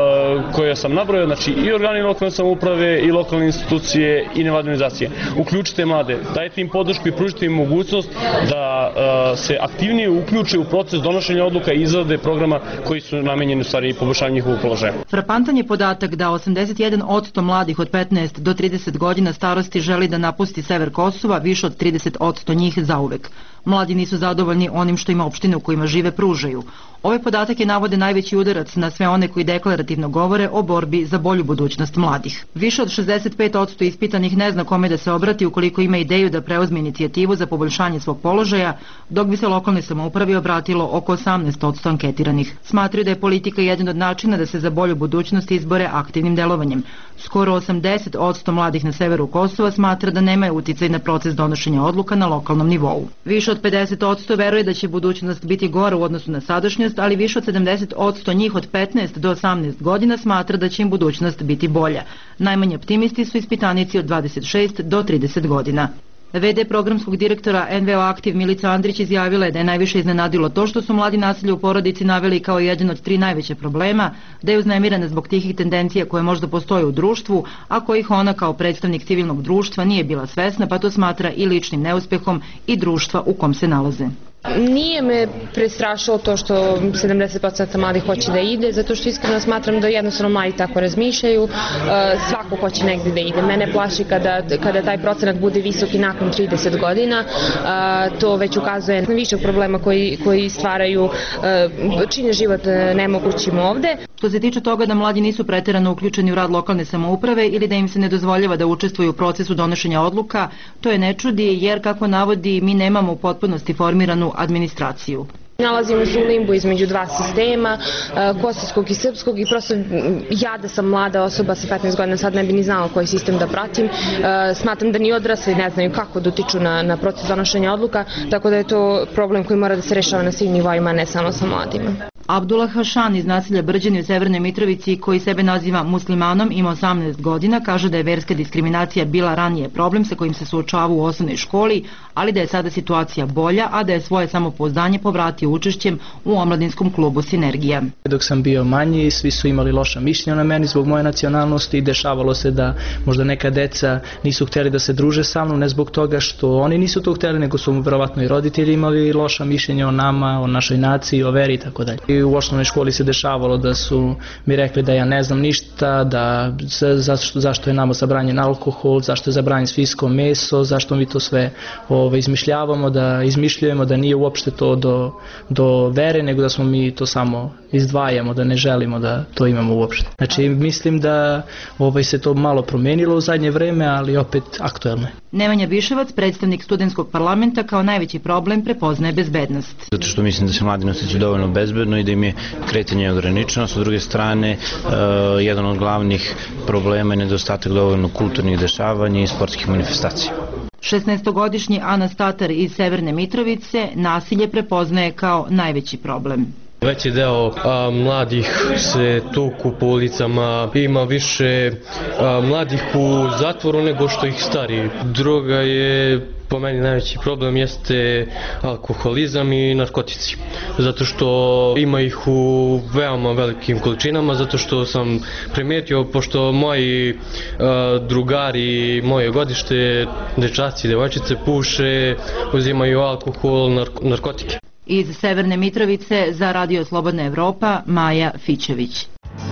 Speaker 23: koje sam nabrojao, znači i organi lokalne samouprave i lokalne institucije i nevladine organizacije. Uključite mlade, dajte im podršku i pružite im mogućnost da uh, se aktivnije uključe u proces donošenja odluka i izrade programa koji su namenjeni u stvari poboljšanju njihovog položaja.
Speaker 8: Frapantan je podatak da osamdeset jedan posto mladih od petnaest do trideset godina starosti želi da napusti sever Kosova, više od trideset posto njih zauvek. Mladi nisu zadovoljni onim što ima opštine u kojima žive pružaju. Ove podatke navode najveći udarac na sve one koji deklarativno govore o borbi za bolju budućnost mladih. Više od šezdeset pet posto ispitanih ne zna kome da se obrati ukoliko ima ideju da preuzme inicijativu za poboljšanje svog položaja, dok bi se lokalne samoupravi obratilo oko osamnaest posto anketiranih. Smatraju da je politika jedan od načina da se za bolju budućnost izbore aktivnim delovanjem. Skoro osamdeset posto mladih na severu Kosova smatra da nemaju uticaj na proces donošenja odluka na lokalnom nivou. Više od pedeset posto veruje da će budućnost biti gora u odnosu na sadašnjost, ali više od sedamdeset posto njih od petnaest do osamnaest godina smatra da će im budućnost biti bolja. Najmanje optimisti su ispitanici od dvadeset šest do trideset godina. ve de programskog direktora en ve o Aktiv Milica Andrić izjavila je da je najviše iznenadilo to što su mladi nasilje u porodici naveli kao jedan od tri najveće problema, da je uznemirana zbog tihih tendencija koje možda postoje u društvu, a kojih ona kao predstavnik civilnog društva nije bila svesna, pa to smatra i ličnim neuspehom i društva u kom se nalaze.
Speaker 24: Nije me prestrašilo to što sedamdeset posto mladih hoće da ide, zato što iskreno smatram da jednostavno mladi tako razmišljaju, svako hoće negde da ide. Mene plaši kada, kada taj procenat bude visok i nakon trideset godina, to već ukazuje na više problema koji, koji stvaraju, čine život nemogućim ovde.
Speaker 8: Što se tiče toga da mladi nisu preterano uključeni u rad lokalne samouprave ili da im se ne dozvoljava da učestvuju u procesu donošenja odluka, to je ne čudi jer, kako navodi, mi nemamo u potpunosti formiranu administraciju.
Speaker 24: Nalazimo se u limbu između dva sistema, kosovskog i srpskog, i prosto ja da sam mlada osoba sa petnaest godina sad ne bi ni znala koji sistem da pratim. Smatram da ni odrasli ne znaju kako da utiču na, na proces donošenja odluka, tako da je to problem koji mora da se rešava na svim nivoima, ne samo sa mladima.
Speaker 8: Abdullah Hašan iz naselja Brđani u Severnoj Mitrovici, koji sebe naziva muslimanom, ima osamnaest godina, kaže da je verska diskriminacija bila ranije problem sa kojim se suočavao u osnovnoj školi, ali da je sada situacija bolja, a da je svoje samopouzdanje povratio učešćem u omladinskom klubu Sinergija.
Speaker 25: Dok sam bio manji, svi su imali loša mišljenja na meni zbog moje nacionalnosti i dešavalo se da možda neka deca nisu htjeli da se druže sa mnom, ne zbog toga što oni nisu to htjeli, nego su verovatno i roditelji imali loša mišljenja o nama, o našoj naciji, o veri i tako dalje. I u osnovnoj školi se dešavalo da su mi rekli da ja ne znam ništa, da zašto, zašto je nama zabranjen alkohol, zašto je zabranjen svinjsko meso, zašto mi to sve ove, izmišljavamo, da izmišljujemo, da nije uopšte to do, do vere, nego da smo mi to samo izdvajamo, da ne želimo da to imamo uopšte. Znači mislim da ovaj, se to malo promenilo u zadnje vreme, ali opet aktuelno je.
Speaker 8: Nemanja Biševac, predstavnik studentskog parlamenta, kao najveći problem prepoznaje bezbednost.
Speaker 26: Zato što mislim da se mladi osjećaju dovoljno bezbedno i da im je kretanje ograničeno. Sa druge strane, uh, jedan od glavnih problema je nedostatak dovoljno kulturnih dešavanja i sportskih manifestacija.
Speaker 8: šesnaestogodišnji Anas Tatar iz Severne Mitrovice nasilje prepoznaje kao najveći problem.
Speaker 9: Veći deo a, mladih se tuku po ulicama, ima više a, mladih u zatvoru nego što ih stari. Druga je, po meni najveći problem jeste alkoholizam i narkotici. Zato što ima ih u veoma velikim količinama, zato što sam primijetio, pošto moji a, drugari, moje godište, dečaci i devojčice puše, uzimaju alkohol, narko, narkotike.
Speaker 8: Iz Severne Mitrovice za Radio Slobodna Evropa, Maja Fićević.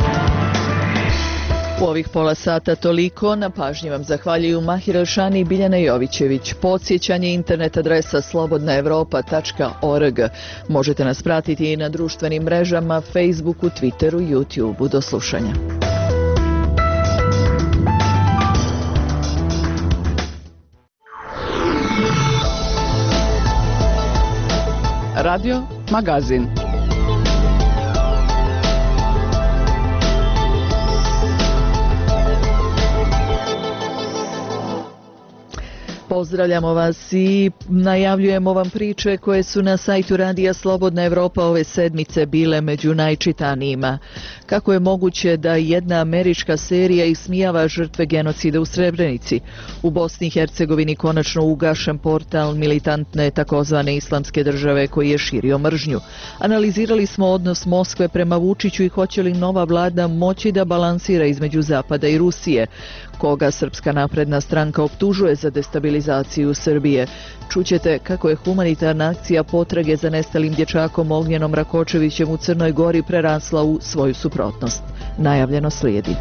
Speaker 1: U ovih pola sata toliko, na pažnji vam zahvaljuju Mahir Elšani i Biljana Jovićević. Podsjećanje internet adresa slobodna evropa tačka org. Možete nas pratiti i na društvenim mrežama, Facebooku, Twitteru, YouTubeu. Do slušanja.
Speaker 5: Radio Magazin.
Speaker 1: Pozdravljamo vas i najavljujemo vam priče koje su na sajtu Radija Slobodna Evropa ove sedmice bile među najčitanijima. Kako je moguće da jedna američka serija ismijava žrtve genocida u Srebrenici? U Bosni i Hercegovini konačno ugašen portal militantne takozvane islamske države koji je širio mržnju. Analizirali smo odnos Moskve prema Vučiću i hoće li nova vlada moći da balansira između Zapada i Rusije. Koga Srpska napredna stranka optužuje za destabilizaciju Srbije. Čućete kako je humanitarna akcija potrage za nestalim dječakom Ognjenom Rakočevićem u Crnoj Gori prerasla u svoju suprotnost. Najavljeno slijedi.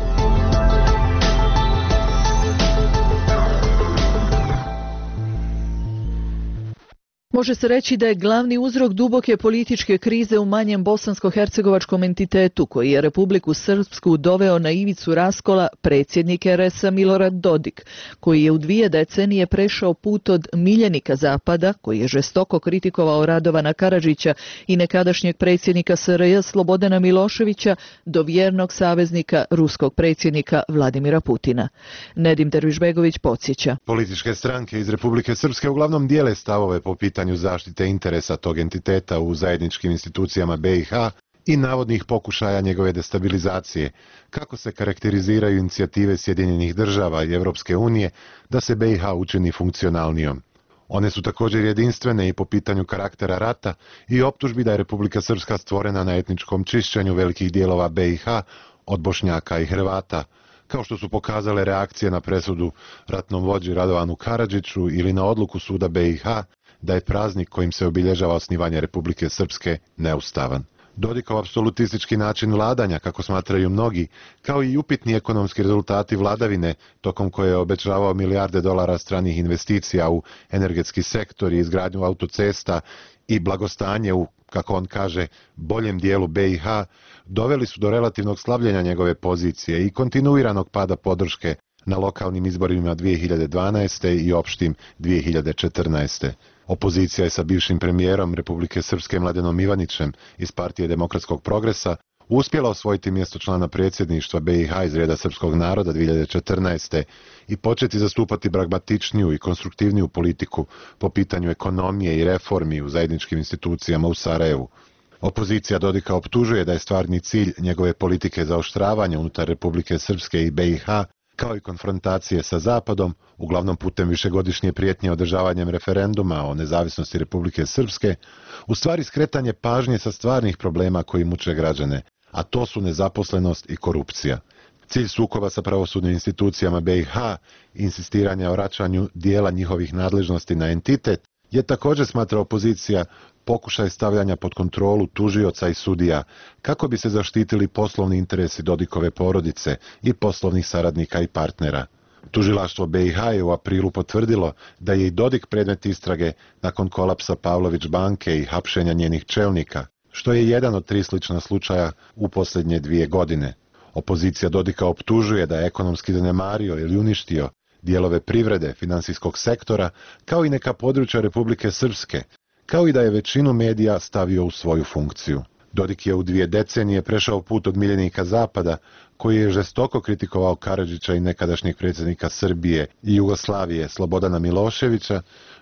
Speaker 1: Može se reći da je glavni uzrok duboke političke krize u manjem bosansko-hercegovačkom entitetu koji je Republiku Srpsku doveo na ivicu raskola predsjednik er es a Milorad Dodik, koji je u dvije decenije prešao put od miljenika Zapada, koji je žestoko kritikovao Radovana Karadžića i nekadašnjeg predsjednika es er je Slobodana Miloševića, do vjernog saveznika ruskog predsjednika Vladimira Putina. Nedim Dervišbegović podsjeća.
Speaker 18: Političke stranke iz Republike Srpske uglavnom dijele stavove po pitanju zaštite interesa tog entiteta u zajedničkim institucijama be i ha i navodnih pokušaja njegove destabilizacije. Kako se karakteriziraju inicijative Sjedinjenih država i Evropske unije da se be i ha učini funkcionalnijom? One su također jedinstvene i po pitanju karaktera rata i optužbi da je Republika Srpska stvorena na etničkom čišćenju velikih dijelova be i ha od Bošnjaka i Hrvata, kao što su pokazale reakcije na presudu ratnom vođi Radovanu Karadžiću ili na odluku suda be i ha da je praznik kojim se obilježava osnivanje Republike Srpske neustavan. Dodikov apsolutistički način vladanja, kako smatraju mnogi, kao i upitni ekonomski rezultati vladavine, tokom koje je obećavao milijarde dolara stranih investicija u energetski sektor i izgradnju autocesta i blagostanje u, kako on kaže, boljem dijelu be i ha, doveli su do relativnog slabljenja njegove pozicije i kontinuiranog pada podrške na lokalnim izborima dvije hiljade dvanaeste. i opštim dvije hiljade četrnaeste. Opozicija je sa bivšim premijerom Republike Srpske Mladenom Ivanićem iz Partije demokratskog progresa uspjela osvojiti mjesto člana predsjedništva be i ha iz reda srpskog naroda dvije hiljade četrnaeste. i početi zastupati pragmatičniju i konstruktivniju politiku po pitanju ekonomije i reformi u zajedničkim institucijama u Sarajevu. Opozicija Dodika optužuje da je stvarni cilj njegove politike zaoštravanja unutar Republike Srpske i be i ha, kao i konfrontacije sa Zapadom, uglavnom putem višegodišnje prijetnje održavanjem referenduma o nezavisnosti Republike Srpske, u stvari skretanje pažnje sa stvarnih problema koji muče građane, a to su nezaposlenost i korupcija. Cilj sukoba sa pravosudnim institucijama be i ha, insistiranja o vraćanju dijela njihovih nadležnosti na entitet, je također, smatra opozicija, pokušaj stavljanja pod kontrolu tužioca i sudija, kako bi se zaštitili poslovni interesi Dodikove porodice i poslovnih saradnika i partnera. Tužilaštvo be i ha je u aprilu potvrdilo da je i Dodik predmet istrage nakon kolapsa Pavlović banke i hapšenja njenih čelnika, što je jedan od tri slična slučaja u posljednje dvije godine. Opozicija Dodika optužuje da je ekonomski zanemario ili uništio dijelove privrede, finansijskog sektora, kao i neka područja Republike Srpske, kao i da je većinu medija stavio u svoju funkciju. Dodik je u dvije decenije prešao put od miljenika Zapada, koji je žestoko kritikovao Karadžića i nekadašnjeg predsjednika Srbije i Jugoslavije Slobodana Miloševića,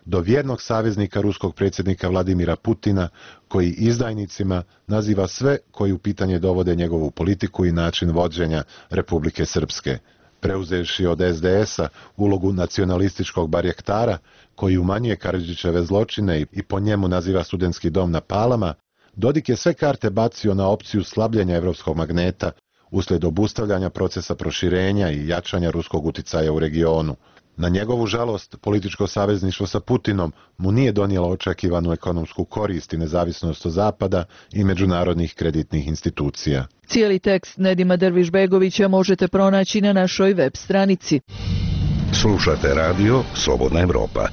Speaker 18: do vjernog saveznika ruskog predsjednika Vladimira Putina, koji izdajnicima naziva sve koji u pitanje dovode njegovu politiku i način vođenja Republike Srpske. Preuzevši od es de es-a ulogu nacionalističkog barjektara, koji umanjuje Karadžićeve zločine i po njemu naziva studentski dom na Palama, Dodik je sve karte bacio na opciju slabljenja evropskog magneta uslijed obustavljanja procesa proširenja i jačanja ruskog uticaja u regionu. Na njegovu žalost, političko savezništvo sa Putinom mu nije donijelo očekivanu ekonomsku korist i nezavisnost od Zapada i međunarodnih kreditnih institucija.
Speaker 1: Cijeli tekst Nedima Dervišbegovića možete pronaći na našoj web stranici.
Speaker 6: Slušate radio Slobodna Evropa.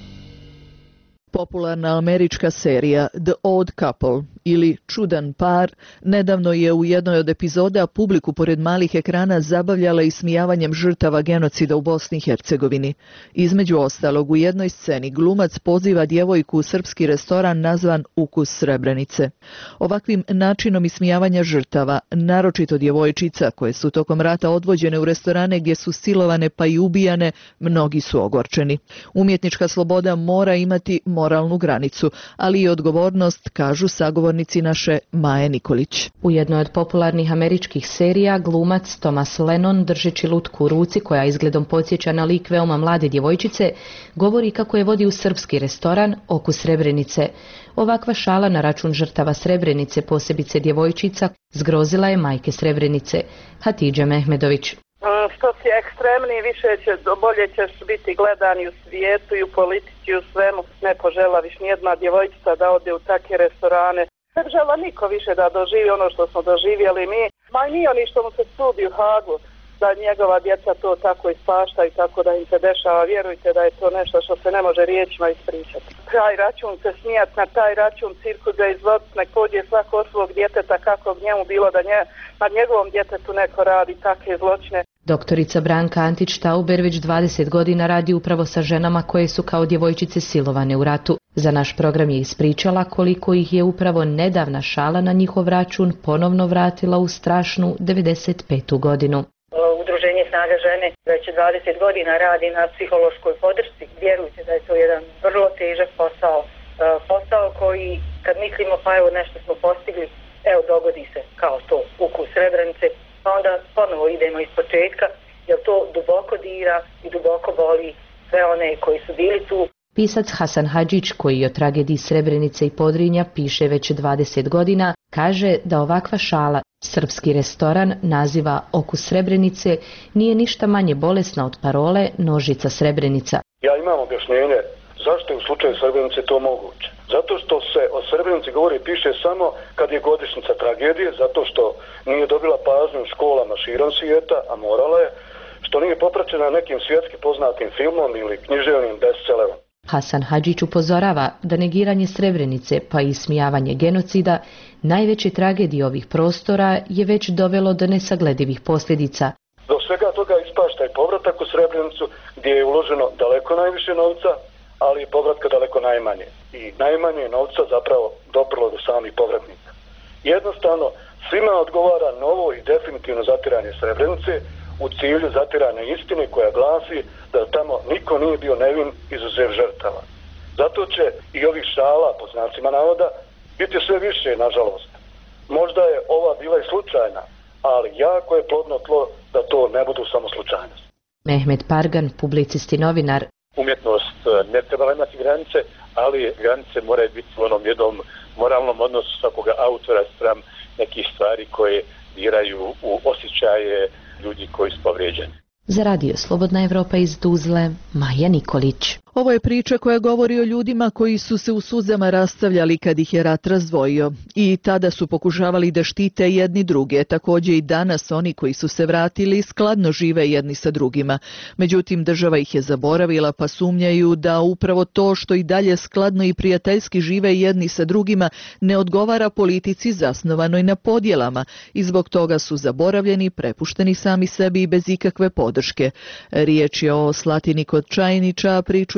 Speaker 1: Popularna američka serija The Odd Couple ili Čudan par nedavno je u jednoj od epizoda publiku pored malih ekrana zabavljala ismijavanjem žrtava genocida u Bosni i Hercegovini. Između ostalog, u jednoj sceni glumac poziva djevojku u srpski restoran nazvan Ukus Srebrenice. Ovakvim načinom ismijavanja žrtava, naročito djevojčica koje su tokom rata odvođene u restorane gdje su silovane pa i ubijane, mnogi su ogorčeni. Umjetnička sloboda mora imati moralnu granicu, ali i odgovornost, kažu sagovornici naše Maje Nikolić.
Speaker 10: U jednoj od popularnih američkih serija glumac Thomas Lennon, držeći lutku u ruci koja izgledom podsjeća na lik veoma mlade djevojčice, govori kako je vodi u srpski restoran Okus Srebrenice. Ovakva šala na račun žrtava Srebrenice, posebice djevojčica, zgrozila je majke Srebrenice, Hatidža Mehmedović.
Speaker 11: Što si ekstremniji, više će, bolje ćeš biti gledani u svijetu i u politici i u svemu. Ne poželaviš nijedna djevojčica da ode u takve restorane. Ne žela niko više da doživi ono što smo doživjeli mi. Ma i nije oni što mu se sudi u Hagu, da njegova djeca to tako ispašta i tako da im se dešava. Vjerujte da je to nešto što se ne može riječima ispričati. Taj račun se smijat, na taj račun cirku da izvodit, nek pođe svako od svog djeteta kako bi njemu bilo da nje, na njegovom djetetu neko radi takve zločine.
Speaker 10: Doktorica Branka Antić-Tauber već dvadeset godina radi upravo sa ženama koje su kao djevojčice silovane u ratu. Za naš program je ispričala koliko ih je upravo nedavna šala na njihov račun ponovno vratila u strašnu devedeset petu godinu.
Speaker 12: Udruženje Snaga žene već dvadeset godina radi na psihološkoj podršci. Vjerujte da je to jedan vrlo težak posao. Posao koji kad mislimo pa evo nešto smo postigli, evo dogodi se kao to Ukus Srebrenice, pa onda ponovo idemo iz početka, jer to duboko dira i duboko boli sve one koji su bili tu.
Speaker 10: Pisac Hasan Hadžić, koji o tragediji Srebrenice i Podrinja piše već dvadeset godina, kaže da ovakva šala srpski restoran naziva Okus Srebrenice nije ništa manje bolesna od parole Nožica Srebrenica.
Speaker 13: Ja imam objašnjenje zašto je u slučaju Srebrenice to moguće. Zato što se o Srebrenici govori i piše samo kad je godišnjica tragedije, zato što nije dobila pažnju u školama širom svijeta, a morala je, što nije popraćena nekim svjetski poznatim filmom ili književnim bestsellerom.
Speaker 10: Hasan Hadžić upozorava da negiranje Srebrenice pa i ismijavanje genocida, najveće tragedije ovih prostora, je već dovelo do nesagledivih posljedica.
Speaker 13: Do svega toga ispašta i povratak u Srebrenicu gdje je uloženo daleko najviše novca, ali i povratka daleko najmanje. I najmanje novca zapravo doprlo do samih povratnika. Jednostavno, svima odgovara novo i definitivno zatiranje Srebrenice u cilju zatiranja istine koja glasi da tamo niko nije bio nevin izuzev žrtava. Zato će i ovih šala, po znacima navoda, biti sve više, nažalost. Možda je ova bila i slučajna, ali jako je plodno tlo da to ne budu samo slučajnosti.
Speaker 10: Mehmet Pargan, publicist i novinar.
Speaker 14: Umjetnost ne treba imati granice, ali granice moraju biti u onom jednom moralnom odnosu svakoga autora spram nekih stvari koje diraju u osjećaje ljudi koji su povrijeđeni.
Speaker 10: Za radio Slobodna Evropa iz Tuzle, Maja Nikolić.
Speaker 1: Ovo je priča koja govori o ljudima koji su se u suzama rastavljali kad ih je rat razdvojio. I tada su pokušavali da štite jedni druge. Također i danas oni koji su se vratili skladno žive jedni sa drugima. Međutim, država ih je zaboravila pa sumnjaju da upravo to što i dalje skladno i prijateljski žive jedni sa drugima ne odgovara politici zasnovanoj na podjelama i zbog toga su zaboravljeni, prepušteni sami sebi i bez ikakve podrške. Riječ je o Slatini kod Čajnića, priču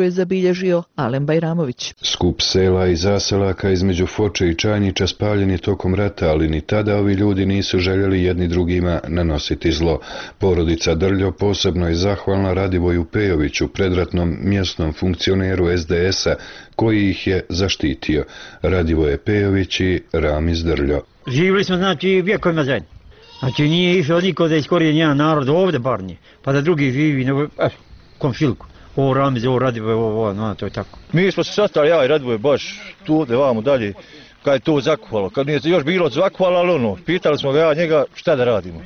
Speaker 1: je zabilježio Alen Bajramović.
Speaker 7: Skup sela i zaselaka između Foče i Čajnića spaljen je tokom rata, ali ni tada ovi ljudi nisu željeli jedni drugima nanositi zlo. Porodica Drljo posebno je zahvalna Radivoju Pejoviću, predratnom mjesnom funkcioneru es de es-a, koji ih je zaštitio. Radivoje Pejović i Ramiz Drljo.
Speaker 15: Živjeli smo, znači, vjekovima zajedno. Znači, nije išao niko da iskorije jedan narod ovdje, bar nije, pa da drugi živi, nego, eh, komšilku. Ovo Ramiz, ovo Radivoje, ovo, ovo, no, to je tako.
Speaker 16: Mi smo se sastali, ja i Radivoje, baš tu, da vamo dalje, kad je to zakuvalo. Kad nije još bilo zakuvalo, ali ono, pitali smo ga ja njega šta da radimo.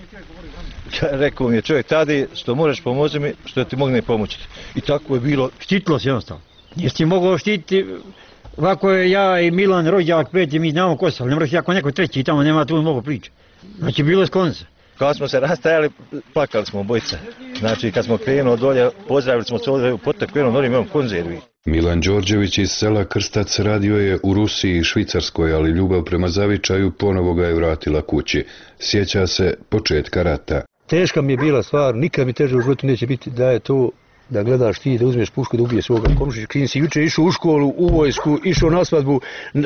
Speaker 16: Rekao mi je čovjek tada, što možeš pomoći mi, što ti mogne pomoći. I tako je bilo.
Speaker 15: Štitilo se jednostavno. Jesi ti mogao štititi, ovako je ja i Milan, rođak, prijatelj, mi znamo ko se, ali ne moraš jako neko treći, tamo nema tu mogu pričati. Znači bilo je skonca.
Speaker 16: Kad smo se rastajali, plakali smo obojica. Znači kad smo krenuli od dolje, pozdravili smo se ovdje u potak, krenuo dolje, imamo konzervi.
Speaker 7: Milan Đorđević iz sela Krstac radio je u Rusiji i Švicarskoj, ali ljubav prema zavičaju ponovo ga je vratila kući. Sjeća se početka rata.
Speaker 17: Teška mi je bila stvar, nikad mi teže u životu neće biti da je to da gledaš ti, da uzmeš pušku, da ubiješ svoga komšića. Čim si jučer išao u školu, u vojsku, išao na svadbu,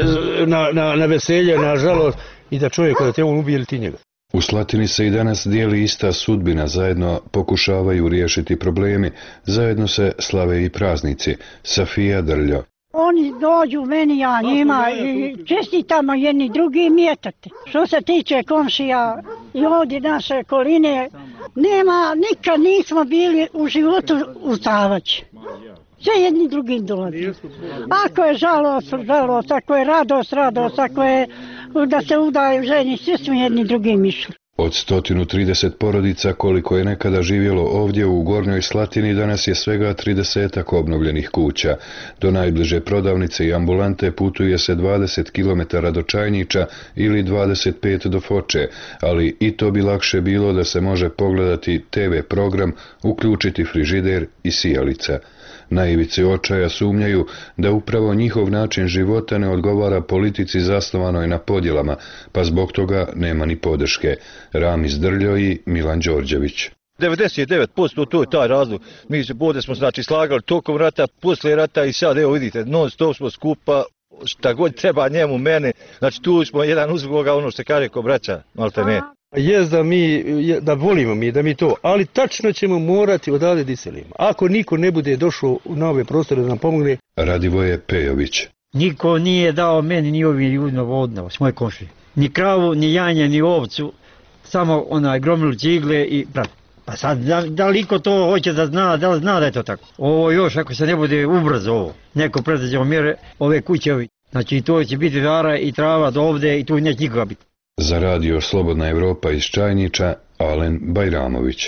Speaker 17: na, na, na veselje, na žalost i da čovjek kada te on ubije ili ti njega.
Speaker 7: U Slatini se i danas dijeli ista sudbina, zajedno pokušavaju riješiti problemi, zajedno se slave i praznici. Safija Drljo.
Speaker 19: Oni dođu meni, ja njima i čestitamo jedni drugi mjetate. Što se tiče komšija i ovdje naše okoline, nema, nikad nismo bili u životu ustavaći. Sve jedni drugim dolazi. Ako je žalost, žalost, ako je radost, radost, ako je da se udaju ženi, svi smo jedni drugim išli.
Speaker 7: Od sto trideset porodica koliko je nekada živjelo ovdje u Gornjoj Slatini, danas je svega tridesetak obnovljenih kuća. Do najbliže prodavnice i ambulante putuje se dvadeset kilometara do Čajnića ili dvadeset pet do Foče, ali i to bi lakše bilo da se može pogledati te ve program, uključiti frižider i sijalica. Na ivici očaja sumnjaju da upravo njihov način života ne odgovara politici zasnovanoj na podjelama, pa zbog toga nema ni podrške. Ramiz Drljo i Milan Đorđević.
Speaker 16: devedeset devet posto to je taj razlog. Mi se bode smo znači slagali tokom rata, poslije rata i sad evo vidite, non stop smo skupa, šta god treba njemu, mene. Znači tu smo jedan uz drugoga, ono što kaže ko braća, malte ne.
Speaker 17: Jest da mi, da volimo mi, da mi to, ali tačno ćemo morati odavde da selimo. Ako niko ne bude došao na ove prostore da nam pomogne.
Speaker 7: Radivoje Pejović.
Speaker 15: Niko nije dao meni ni ovim ljudima vodno, s moje komšije. Ni kravu, ni janje, ni ovcu, samo onaj gromil cigle i brat. Pa sad, da, da li ko to hoće da zna, da li zna da je to tako? Ovo još, ako se ne bude ubrzo ovo, neko prezađemo mjere, ove kuće ovi. Znači to će biti vara i trava do ovde i tu neće nikoga biti.
Speaker 7: Za radio Slobodna Evropa iz Čajnića, Alen Bajramović.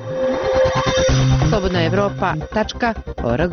Speaker 10: slobodna evropa tačka org.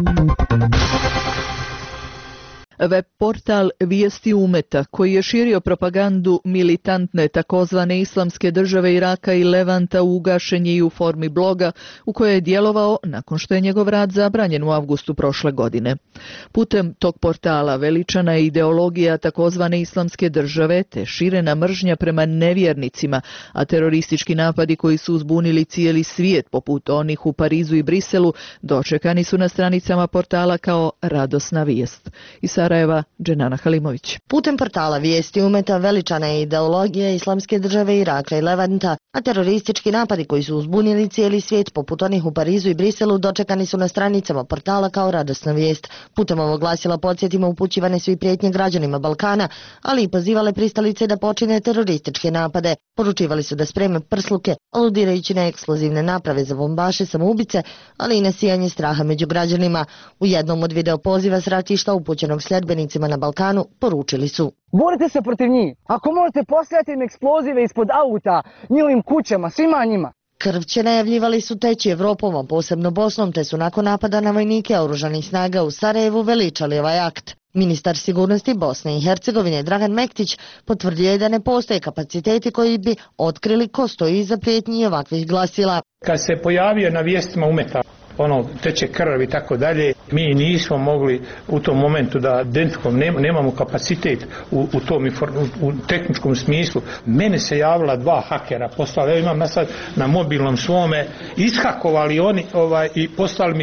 Speaker 1: Web portal Vijesti Umeta, koji je širio propagandu militantne takozvane islamske države Iraka i Levanta, ugašen je i u formi bloga u kojoj je djelovao nakon što je njegov rad zabranjen u avgustu prošle godine. Putem tog portala veličana je ideologija takozvane islamske države te širena mržnja prema nevjernicima, a teroristički napadi koji su uzbunili cijeli svijet poput onih u Parizu i Briselu dočekani su na stranicama portala kao radosna vijest. I Sarajeva, Dženana Halimović.
Speaker 21: Putem portala Vijesti Umeta veličana je ideologija islamske države Iraka i Levanta, a teroristički napadi koji su uzbunili cijeli svijet poput onih u Parizu i Briselu dočekani su na stranicama portala kao radosna vijest. Putem ovog glasila podsjetimo upućivane su i prijetnje građanima Balkana, ali i pozivale pristalice da počine terorističke napade. Poručivali su da spreme prsluke, aludirajući na eksplozivne naprave za bombaše samoubice, ali i na sijanje straha među građanima. U jednom od video poziva s ratišta upućenog sljedbenicima na Balkanu poručili su:
Speaker 27: borite se protiv njih. Ako možete, postavljati im eksplozive ispod auta, njihovim kućama, svima njima.
Speaker 21: Krvće najavljivali su teći Evropom, a posebno Bosnom, te su nakon napada na vojnike oružanih snaga u Sarajevu veličali ovaj akt. Ministar sigurnosti Bosne i Hercegovine Dragan Mektić potvrdio je da ne postoje kapaciteti koji bi otkrili ko stoji iza prijetnji ovakvih glasila.
Speaker 28: Kad se pojavio na vijestima Umeta ono teče krv i tako dalje, mi nismo mogli u tom momentu da identifikujemo, nem, nemamo kapacitet u, u tom u, u tehničkom smislu. Mene se javila dva hakera, poslali, ja imam na sad na mobilnom svome, ishakovali oni ovaj, i poslali mi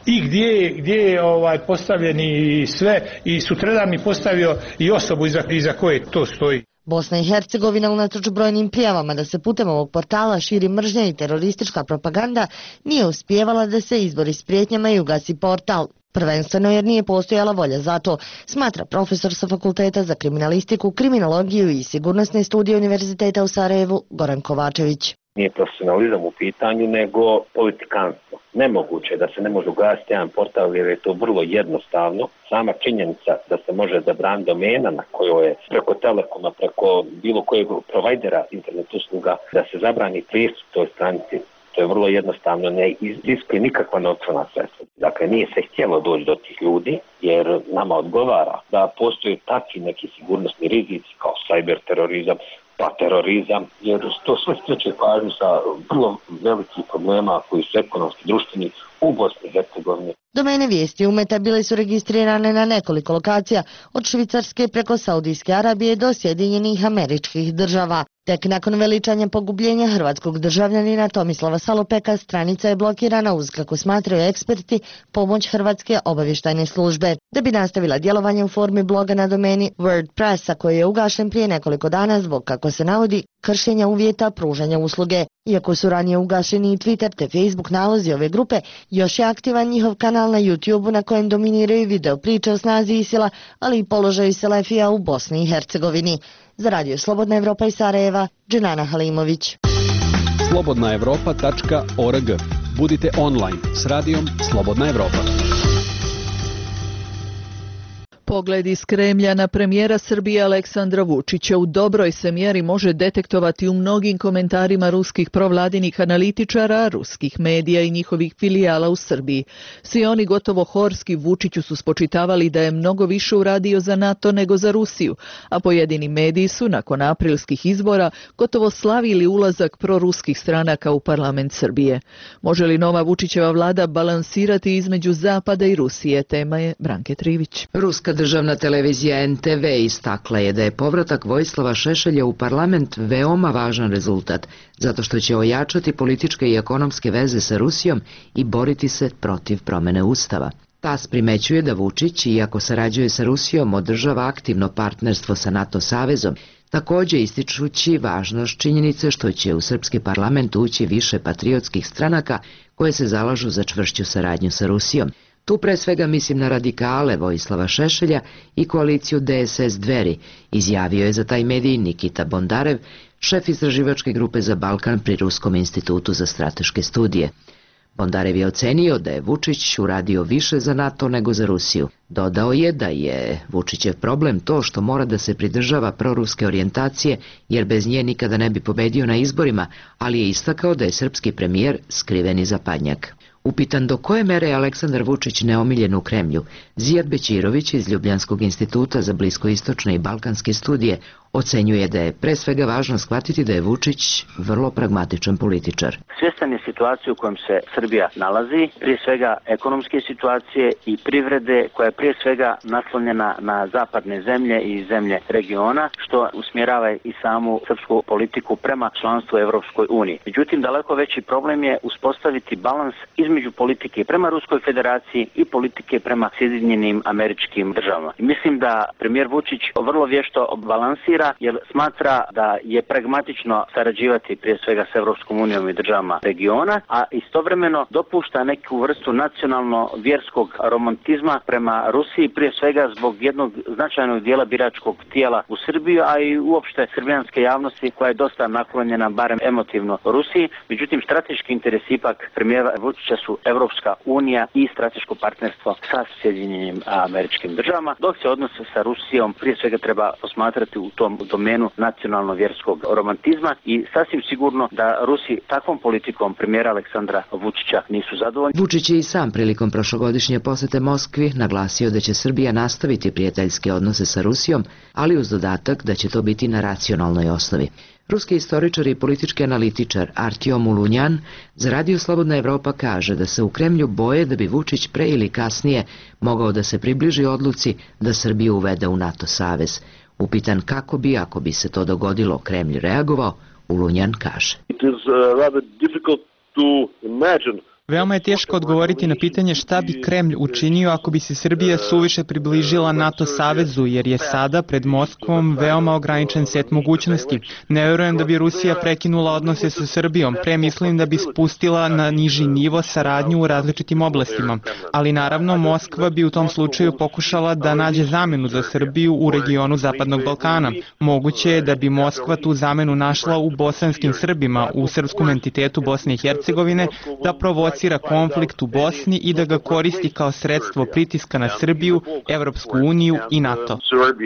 Speaker 28: i gdje, gdje je ovaj, postavljen i sve, i sutradan mi postavio i osobu iza, iza koje to stoji.
Speaker 21: Bosna i Hercegovina unatoč brojnim prijavama da se putem ovog portala širi mržnja i teroristička propaganda nije uspijevala da se izbori s prijetnjama i ugasi portal. Prvenstveno jer nije postojala volja za to, smatra profesor sa Fakulteta za kriminalistiku, kriminologiju i sigurnosne studije Univerziteta u Sarajevu Goran Kovačević.
Speaker 2: Nije profesionalizam u pitanju, nego politikanstvo. Nemoguće je da se ne može ugasiti jedan portal jer je to vrlo jednostavno. Sama činjenica da se može zabraniti domena na kojoj je preko Telekoma, preko bilo kojeg provajdera internet usluga, da se zabrani pristup toj stranici, to je vrlo jednostavno, ne iziskuje nikakva novčana sredstva. Dakle, nije se htjelo doći do tih ljudi, jer nama odgovara da postoje takvi neki sigurnosni rizici kao cyber terorizam, pa terorizam, jer to sve skreće pažnju sa vrlo velikih problema koji su ekonomski, društveni u Bosni i Hercegovini.
Speaker 21: Domene vijesti Umeta bile su registrirane na nekoliko lokacija, od Švicarske preko Saudijske Arabije do Sjedinjenih Američkih Država. Tek nakon veličanja pogubljenja hrvatskog državljanina Tomislava Salopeka stranica je blokirana uz, kako smatraju eksperti, pomoć Hrvatske obavještajne službe. Da bi nastavila djelovanje u formi bloga na domeni WordPressa koji je ugašen prije nekoliko dana zbog, kako se navodi, kršenja uvjeta pružanja usluge. Iako su ranije ugašeni i Twitter te Facebook nalozi ove grupe, još je aktivan njihov kanal na YouTubeu na kojem dominiraju video priče o snazi ISIL-a, ali i položaju Selefija u Bosni i Hercegovini. Za Radio Slobodna Evropa iz Sarajeva, Dženana Halimović.
Speaker 5: slobodna evropa tačka org. Budite online s radijom Slobodna Evropa.
Speaker 1: Pogled iz Kremlja na premijera Srbije Aleksandra Vučića u dobroj se mjeri može detektovati u mnogim komentarima ruskih provladinih analitičara, ruskih medija i njihovih filijala u Srbiji. Svi oni gotovo horski Vučiću su spočitavali da je mnogo više uradio za NATO nego za Rusiju, a pojedini mediji su nakon aprilskih izbora gotovo slavili ulazak proruskih stranaka u parlament Srbije. Može li nova Vučićeva vlada balansirati između Zapada i Rusije? Tema je Branke Trivić.
Speaker 3: Ruska državna televizija en te ve istakla je da je povratak Vojislava Šešelja u parlament veoma važan rezultat, zato što će ojačati političke i ekonomske veze sa Rusijom i boriti se protiv promene ustava. TAS primećuje da Vučić, iako sarađuje sa Rusijom, održava aktivno partnerstvo sa NATO savezom, također ističući važnost činjenice što će u srpski parlament ući više patriotskih stranaka koje se zalažu za čvršću saradnju sa Rusijom. Tu pre svega mislim na radikale Vojislava Šešelja i koaliciju de es es Dveri, izjavio je za taj medij Nikita Bondarev, šef istraživačke grupe za Balkan pri Ruskom institutu za strateške studije. Bondarev je ocenio da je Vučić uradio više za NATO nego za Rusiju. Dodao je da je Vučićev problem to što mora da se pridržava proruske orijentacije, jer bez nje nikada ne bi pobedio na izborima, ali je istakao da je srpski premijer skriveni zapadnjak. Upitan do koje mere je Aleksandar Vučić neomiljen u Kremlju, Zijad Bećirović iz Ljubljanskog instituta za bliskoistočne i balkanske studije ocenjuje da je pre svega važno shvatiti da je Vučić vrlo pragmatičan političar.
Speaker 4: Svjestan je situacije u kojem se Srbija nalazi, prije svega ekonomske situacije i privrede koja je prije svega naslonjena na zapadne zemlje i zemlje regiona, što usmjerava i samu srpsku politiku prema članstvu Evropskoj uniji. Međutim, daleko veći problem je uspostaviti balans između politike prema Ruskoj federaciji i politike prema Sjedinjenim Američkim Državama. I mislim da premijer Vučić vrlo vješto balansira jer smatra da je pragmatično sarađivati prije svega s Evropskom unijom i državama regiona, a istovremeno dopušta neku vrstu nacionalno-vjerskog romantizma prema Rusiji, prije svega zbog jednog značajnog dijela biračkog tijela u Srbiji, a i uopšte srbijanske javnosti koja je dosta naklonjena barem emotivno Rusiji. Međutim, strateški interes ipak premijera Vučića su Evropska unija i strateško partnerstvo sa Sjedinjenim Američkim Državama, dok se odnose sa Rusijom prije svega treba posmatrati u tom u domenu nacionalno-vjerskog romantizma i sasvim sigurno da Rusi takvom politikom premijera Aleksandra Vučića nisu zadovoljni.
Speaker 3: Vučić je i sam prilikom prošlogodišnje posete Moskvi naglasio da će Srbija nastaviti prijateljske odnose sa Rusijom, ali uz dodatak da će to biti na racionalnoj osnovi. Ruski istoričar i politički analitičar Artjom Ulunjan za Radio Slobodna Evropa kaže da se u Kremlju boje da bi Vučić pre ili kasnije mogao da se približi odluci da Srbiju uvede u NATO savez. Upitan kako bi, ako bi se to dogodilo, Kremlj reagovao, Ulunjan kaže.
Speaker 20: It is uh, rather difficult to imagine
Speaker 8: Veoma je teško odgovoriti na pitanje šta bi Kremlj učinio ako bi se Srbija suviše približila NATO savezu, jer je sada pred Moskvom veoma ograničen set mogućnosti. Ne verujem da bi Rusija prekinula odnose sa Srbijom, pre mislim da bi spustila na niži nivo saradnju u različitim oblastima. Ali naravno Moskva bi u tom slučaju pokušala da nađe zamenu za Srbiju u regionu Zapadnog Balkana. Moguće je da bi Moskva tu zamenu našla u bosanskim Srbima, u srpskom entitetu Bosne i Hercegovine, da provocira konflikt u Bosni i da ga koristi kao sredstvo pritiska na Srbiju, Evropsku uniju i NATO.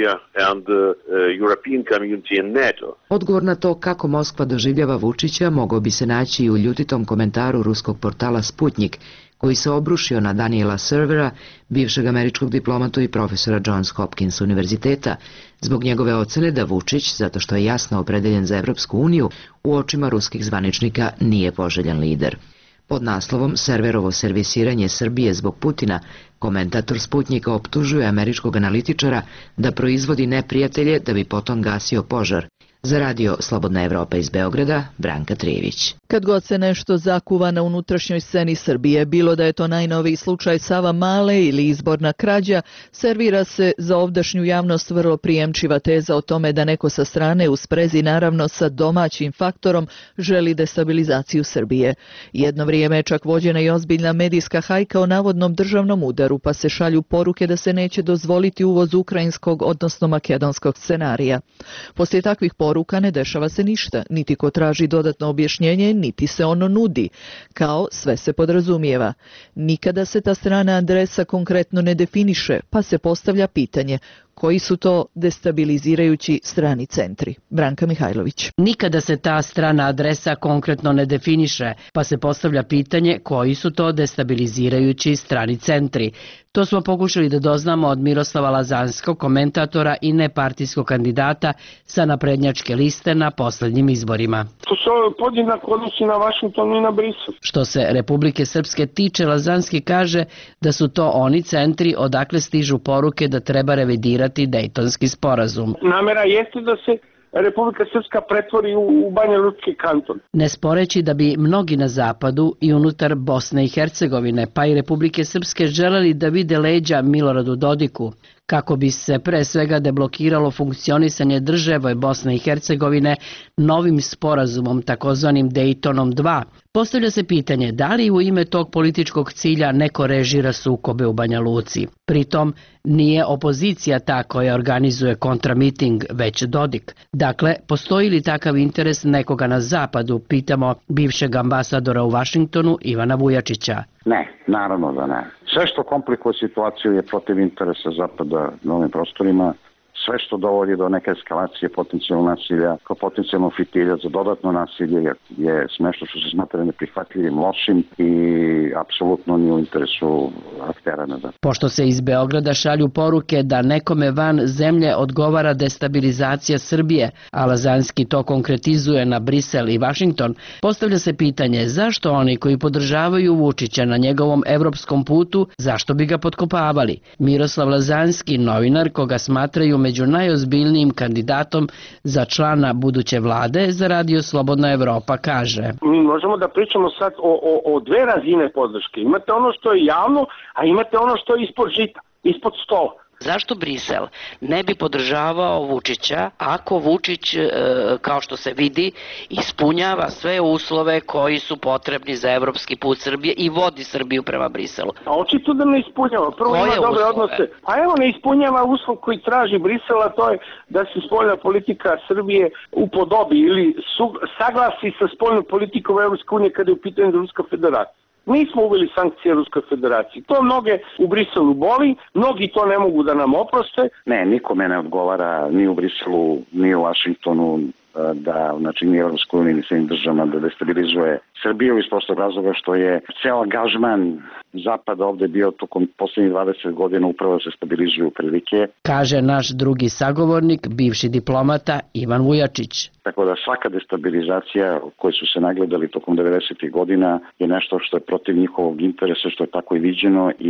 Speaker 3: Odgovor na to kako Moskva doživljava Vučića mogao bi se naći i u ljutitom komentaru ruskog portala Sputnik, koji se obrušio na Daniela Servera, bivšeg američkog diplomatu i profesora Johns Hopkins univerziteta, zbog njegove ocene da Vučić, zato što je jasno opredeljen za Evropsku uniju, u očima ruskih zvaničnika nije poželjan lider. Pod naslovom Serverovo servisiranje Srbije zbog Putina, komentator Sputnika optužuje američkog analitičara da proizvodi neprijatelje da bi potom gasio požar. Za radio Slobodna Evropa iz Beograda, Branka Trijević.
Speaker 1: Kad god se nešto zakuva na unutrašnjoj sceni Srbije, bilo da je to najnoviji slučaj Savamale ili izborna krađa, servira se za ovdašnju javnost vrlo prijemčiva teza o tome da neko sa strane, u sprezi naravno sa domaćim faktorom, želi destabilizaciju Srbije. Jedno vrijeme je čak vođena i ozbiljna medijska hajka o navodnom državnom udaru, pa se šalju poruke da se neće dozvoliti uvoz ukrajinskog, odnosno makedonskog scenarija. Poslije takvih poruka ne dešava se ništa, niti ko traži dodatno objašnjenje, niti se ono nudi. Kao sve se podrazumijeva. Nikada se ta strana adresa konkretno ne definiše, pa se postavlja pitanje koji su to destabilizirajući strani centri. Branka Mihajlović.
Speaker 9: Nikada se ta strana adresa konkretno ne definiše, pa se postavlja pitanje koji su to destabilizirajući strani centri. To smo pokušali da doznamo od Miroslava Lazanskog, komentatora i nepartijskog kandidata sa naprednjačke liste na poslednjim izborima.
Speaker 20: To se podjednako odnosi na Vašington i na Brisel.
Speaker 9: Što se Republike Srpske tiče, Lazanski kaže da su to oni centri odakle stižu poruke da treba revidirati Dejtonski sporazum.
Speaker 20: Namera jeste da se Republika Srpska pretvori u Banjalučki kanton.
Speaker 9: Ne sporeći da bi mnogi na zapadu i unutar Bosne i Hercegovine, pa i Republike Srpske želeli da vide leđa Miloradu Dodiku, kako bi se pre svega deblokiralo funkcionisanje države Bosne i Hercegovine novim sporazumom, takozvanim Dejtonom dva. Postavlja se pitanje da li u ime tog političkog cilja neko režira sukobe u Banja Luci. Pritom nije opozicija ta koja organizuje kontramiting, već Dodik. Dakle, postoji li takav interes nekoga na zapadu, pitamo bivšeg ambasadora u Vašingtonu Ivana Vujačića.
Speaker 22: Ne, naravno da ne. Sve što komplikuje situaciju je protiv interesa zapada na ovim prostorima. Sve što dovodi do neke eskalacije potencijalnog nasilja, kao potencijalnog fitilja za dodatno nasilje je nešto što se smatra neprihvatljivim, lošim i apsolutno nije u interesu aktera na zapadu.
Speaker 9: Pošto se iz Beograda šalju poruke da nekome van zemlje odgovara destabilizacija Srbije, a Lazanski to konkretizuje na Brisel i Vašington, postavlja se pitanje zašto oni koji podržavaju Vučića na njegovom evropskom putu, zašto bi ga potkopavali? Miroslav Lazanski, novinar koga smatraju među najozbiljnijim kandidatom za člana buduće vlade, za radio Slobodna Evropa kaže.
Speaker 20: Mi možemo da pričamo sad o, o, o dve razine podrške. Imate ono što je javno, a imate ono što je ispod žita, ispod stola.
Speaker 9: Zašto Brisel ne bi podržavao Vučića ako Vučić, e, kao što se vidi, ispunjava sve uslove koji su potrebni za evropski put Srbije i vodi Srbiju prema Briselu?
Speaker 20: A očito da ne ispunjava. Prvo
Speaker 9: Koje
Speaker 20: ima dobre
Speaker 9: uslove?
Speaker 20: odnose. Pa evo, ne ispunjava uslov koji traži Brisela, to je da se spoljna politika Srbije upodobi ili su, saglasi sa spoljnom politikom Evropske unije kada je u pitanju Ruska federacija. Nismo uveli sankcije Ruskoj federaciji. To mnoge u Briselu boli, mnogi to ne mogu da nam oproste.
Speaker 22: Ne, nikome ne odgovara ni u Briselu, ni u Vašingtonu da, znači, ni Evropskoj uniji, ni svim državama da destabilizuje Srbiju iz prostog razloga što je ceo angažman Zapada ovde bio tokom poslednjih dvadeset godina upravo da se stabilizuju prilike.
Speaker 9: Kaže naš drugi sagovornik, bivši diplomata Ivan Vujačić.
Speaker 22: Tako da svaka destabilizacija koju su se nagledali tokom devedesetih godina je nešto što je protiv njihovog interesa, što je tako i viđeno i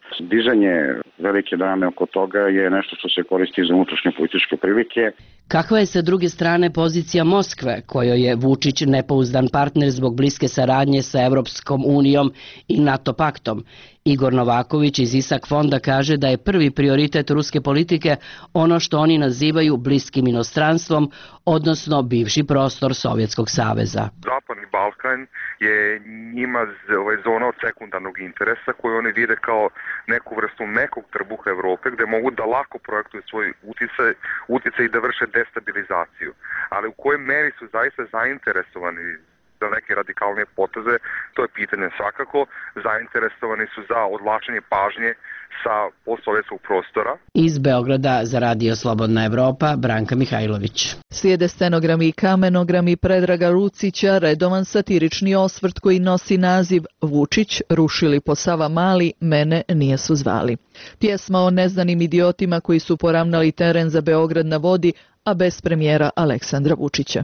Speaker 22: Dižanje velike drame oko toga je nešto što se koristi za unutrašnje političke prilike.
Speaker 9: Kakva je sa druge strane pozicija Moskve, kojoj je Vučić nepouzdan partner zbog bliske saradnje sa Evropskom unijom i NATO paktom? Igor Novaković iz ISAK fonda kaže da je prvi prioritet ruske politike ono što oni nazivaju bliskim inostranstvom, odnosno bivši prostor Sovjetskog saveza.
Speaker 6: Zapadni Balkan je njima ovaj, zona od sekundarnog interesa koju oni vide kao neku vrstu mekog trbuha Evrope gde mogu da lako projektuju svoj uticaj, uticaj i da vrše destabilizaciju. Ali u kojoj meri su zaista zainteresovani za neke radikalne poteze, to je pitanje. Svakako zainteresovani su za odvlačenje pažnje sa postsovjetskog prostora.
Speaker 9: Iz Beograda za Radio Slobodna Evropa, Branka Mihajlović.
Speaker 1: Slijede stenogrami i kamenogrami Predraga Lucića, redovan satirični osvrt koji nosi naziv Vučić, rušili po Savamali, mene nijesu zvali. Pjesma o neznanim idiotima koji su poravnali teren za Beograd na vodi, a bez premijera Aleksandra Vučića.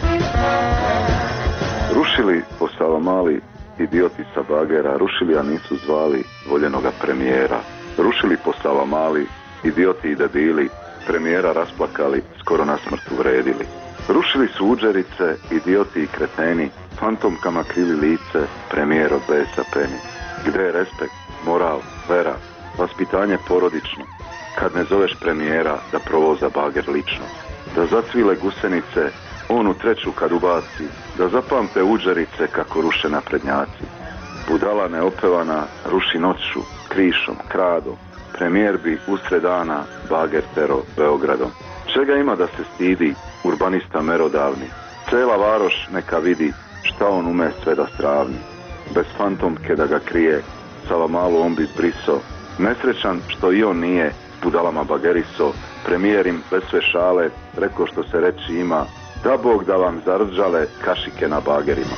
Speaker 11: Rušili po Savamali idioti sa bagera, rušili a nisu zvali voljenoga premijera. Rušili po Savamali idioti i debili, premijera rasplakali, skoro na smrt uvredili. Rušili su uđerice, idioti i kreteni, fantomkama krili lice, premijer od besa peni. Gde je respekt, moral, vera, vaspitanje porodično, kad ne zoveš premijera da provoza bager lično. Da zacvile gusenice, on u treću kad ubaci, da zapamte uđerice kako ruše naprednjaci. Budala neopevana ruši noću, krišom, kradom, premijer bi usred dana bager tero Beogradom. Čega ima da se stidi urbanista merodavni? Cela varoš neka vidi šta on ume sve da stravni. Bez fantomke da ga krije, Savamalu on bi zbriso. Nesrećan što i on nije budalama bageriso, premijer im bez sve šale rekao što se reći ima, da Bog da vam zarđale kašike na bagerima.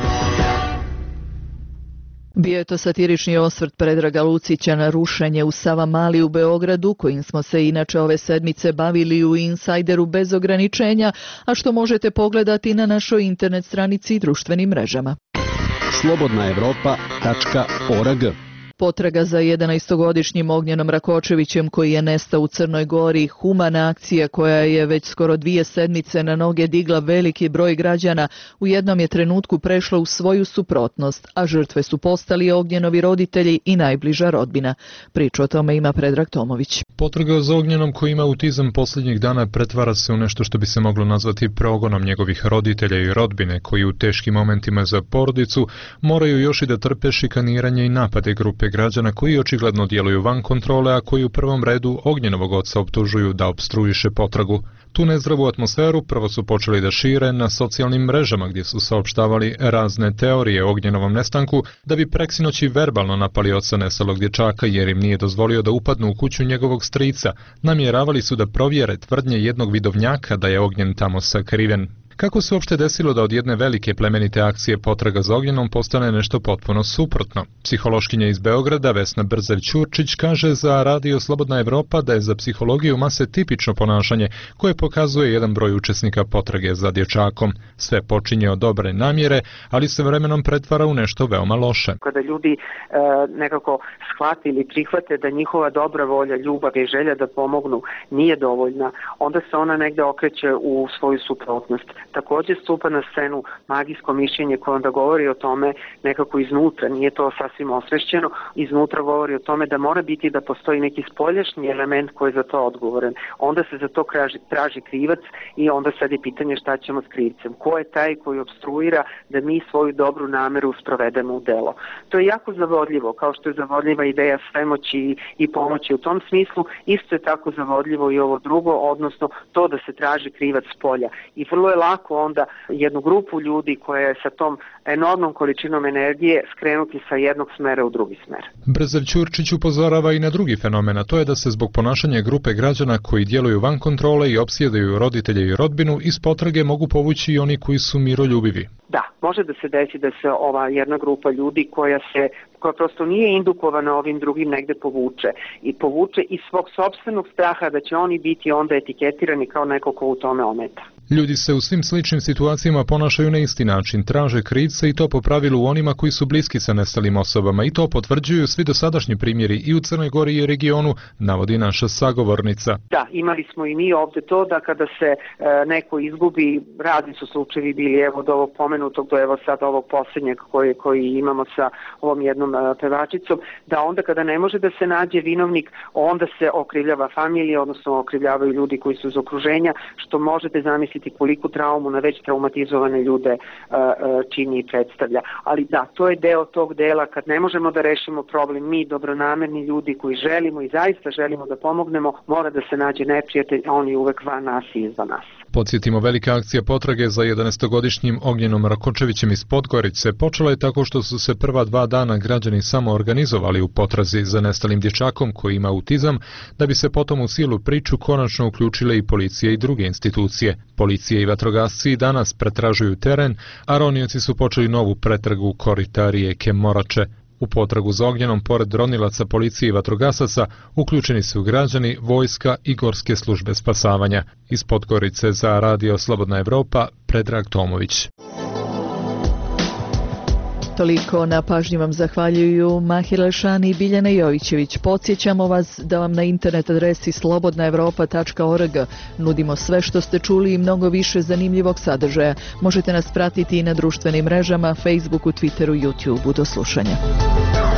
Speaker 1: Bio je to satirični osvrt Predraga Lucića na rušenje u Savamali u Beogradu, kojim smo se inače ove sedmice bavili u Insajderu bez ograničenja, a što možete pogledati na našoj internet stranici i društvenim mrežama.
Speaker 5: slobodna evropa tačka org.
Speaker 1: Potraga za jedanaestogodišnjim Ognjenom Rakočevićem koji je nestao u Crnoj Gori, humana akcija koja je već skoro dvije sedmice na noge digla veliki broj građana, u jednom je trenutku prešla u svoju suprotnost, a žrtve su postali Ognjenovi roditelji i najbliža rodbina. Priču o tome ima Predrag Tomović.
Speaker 12: Potraga za Ognjenom koji ima autizam posljednjih dana pretvara se u nešto što bi se moglo nazvati progonom njegovih roditelja i rodbine koji u teškim momentima za porodicu moraju još i da trpe šikaniranje i napade grupe građana koji očigledno djeluju van kontrole, a koji u prvom redu Ognjenovog oca optužuju da opstruiše potragu. Tu nezdravu atmosferu prvo su počeli da šire na socijalnim mrežama gdje su saopštavali razne teorije o Ognjenovom nestanku da bi preksinoći verbalno napali oca nesalog dječaka jer im nije dozvolio da upadnu u kuću njegovog strica. Namjeravali su da provjere tvrdnje jednog vidovnjaka da je Ognjen tamo sakriven. Kako se uopšte desilo da od jedne velike plemenite akcije potraga za Ognjenom postane nešto potpuno suprotno? Psihološkinja iz Beograda Vesna Brzev-Ćurčić kaže za Radio Slobodna Evropa da je za psihologiju mase tipično ponašanje koje pokazuje jedan broj učesnika potrage za dječakom. Sve počinje od dobre namjere, ali se vremenom pretvara u nešto veoma loše.
Speaker 18: Kada ljudi e, nekako shvate ili prihvate da njihova dobra volja, ljubav i želja da pomognu nije dovoljna, onda se ona negde okreće u svoju suprotnost. Također stupa na scenu magijsko mišljenje koje onda govori o tome nekako iznutra, nije to sasvim osvešćeno, iznutra govori o tome da mora biti da postoji neki spoljašnji element koji je za to odgovoran. Onda se za to traži, traži krivac i onda sad je pitanje šta ćemo s krivcem. Ko je taj koji obstruira da mi svoju dobru nameru sprovedemo u delo? To je jako zavodljivo, kao što je zavodljiva ideja svemoći i pomoći u tom smislu, isto je tako zavodljivo i ovo drugo, odnosno to da se traži krivac s polja. I vrlo je lako onda jednu grupu ljudi koja je sa tom enormnom količinom energije skrenuti sa jednog smera u drugi smer.
Speaker 12: Brzev-Ćurčić upozorava i na drugi fenomen, a to je da se zbog ponašanja grupe građana koji djeluju van kontrole i opsjedaju roditelje i rodbinu iz potrage mogu povući i oni koji su miroljubivi.
Speaker 18: Da, može da se desi da se ova jedna grupa ljudi koja se koja prosto nije indukovana ovim drugim negde povuče i povuče iz svog sopstvenog straha da će oni biti onda etiketirani kao neko ko u tome ometa.
Speaker 12: Ljudi se u svim sličnim situacijama ponašaju na isti način, traže krivce i to po pravilu u onima koji su bliski sa nestalim osobama i to potvrđuju svi dosadašnji primjeri i u Crnoj Gori i regionu, navodi naša sagovornica.
Speaker 18: Da, imali smo i mi ovde to da kada se e, neko izgubi, razni su slučajevi bili evo od ovog pomenutog do evo sad ovog posljednjeg koji, koji imamo sa ovom jednom e, pevačicom, da onda kada ne može da se nađe vinovnik, onda se okrivljava familija, odnosno okrivljavaju ljudi koji su iz okruženja, što možete zamisliti koliku traumu na već traumatizovane ljude uh, čini i predstavlja. Ali da, to je deo tog dela kad ne možemo da rešimo problem, mi dobronamerni ljudi koji želimo i zaista želimo da pomognemo, mora da se nađe neprijatelj, a on je uvek van nas i izvan nas.
Speaker 12: Podsjetimo, velika akcija potrage za jedanaestogodišnjim Ognjenom Rakočevićem iz Podgorice počela je tako što su se prva dva dana građani samo organizovali u potrazi za nestalim dječakom koji ima autizam, da bi se potom u cijelu priču konačno uključile i policija i druge institucije. Policija i vatrogasci danas pretražuju teren, a ronioci su počeli novu pretragu korita rijeke Morače. U potragu za Ognjenom, pored ronilaca policije i vatrogasaca, uključeni su građani, vojska i gorske službe spasavanja. Iz Podgorice za Radio Slobodna Evropa, Predrag Tomović.
Speaker 1: Toliko, na pažnji vam zahvaljuju Mahir Elšani i Biljana Jovićević. Podsjećamo vas da vam na internet adresi slobodna evropa tačka org nudimo sve što ste čuli i mnogo više zanimljivog sadržaja. Možete nas pratiti i na društvenim mrežama, Facebooku, Twitteru, YouTubeu. Do slušanja.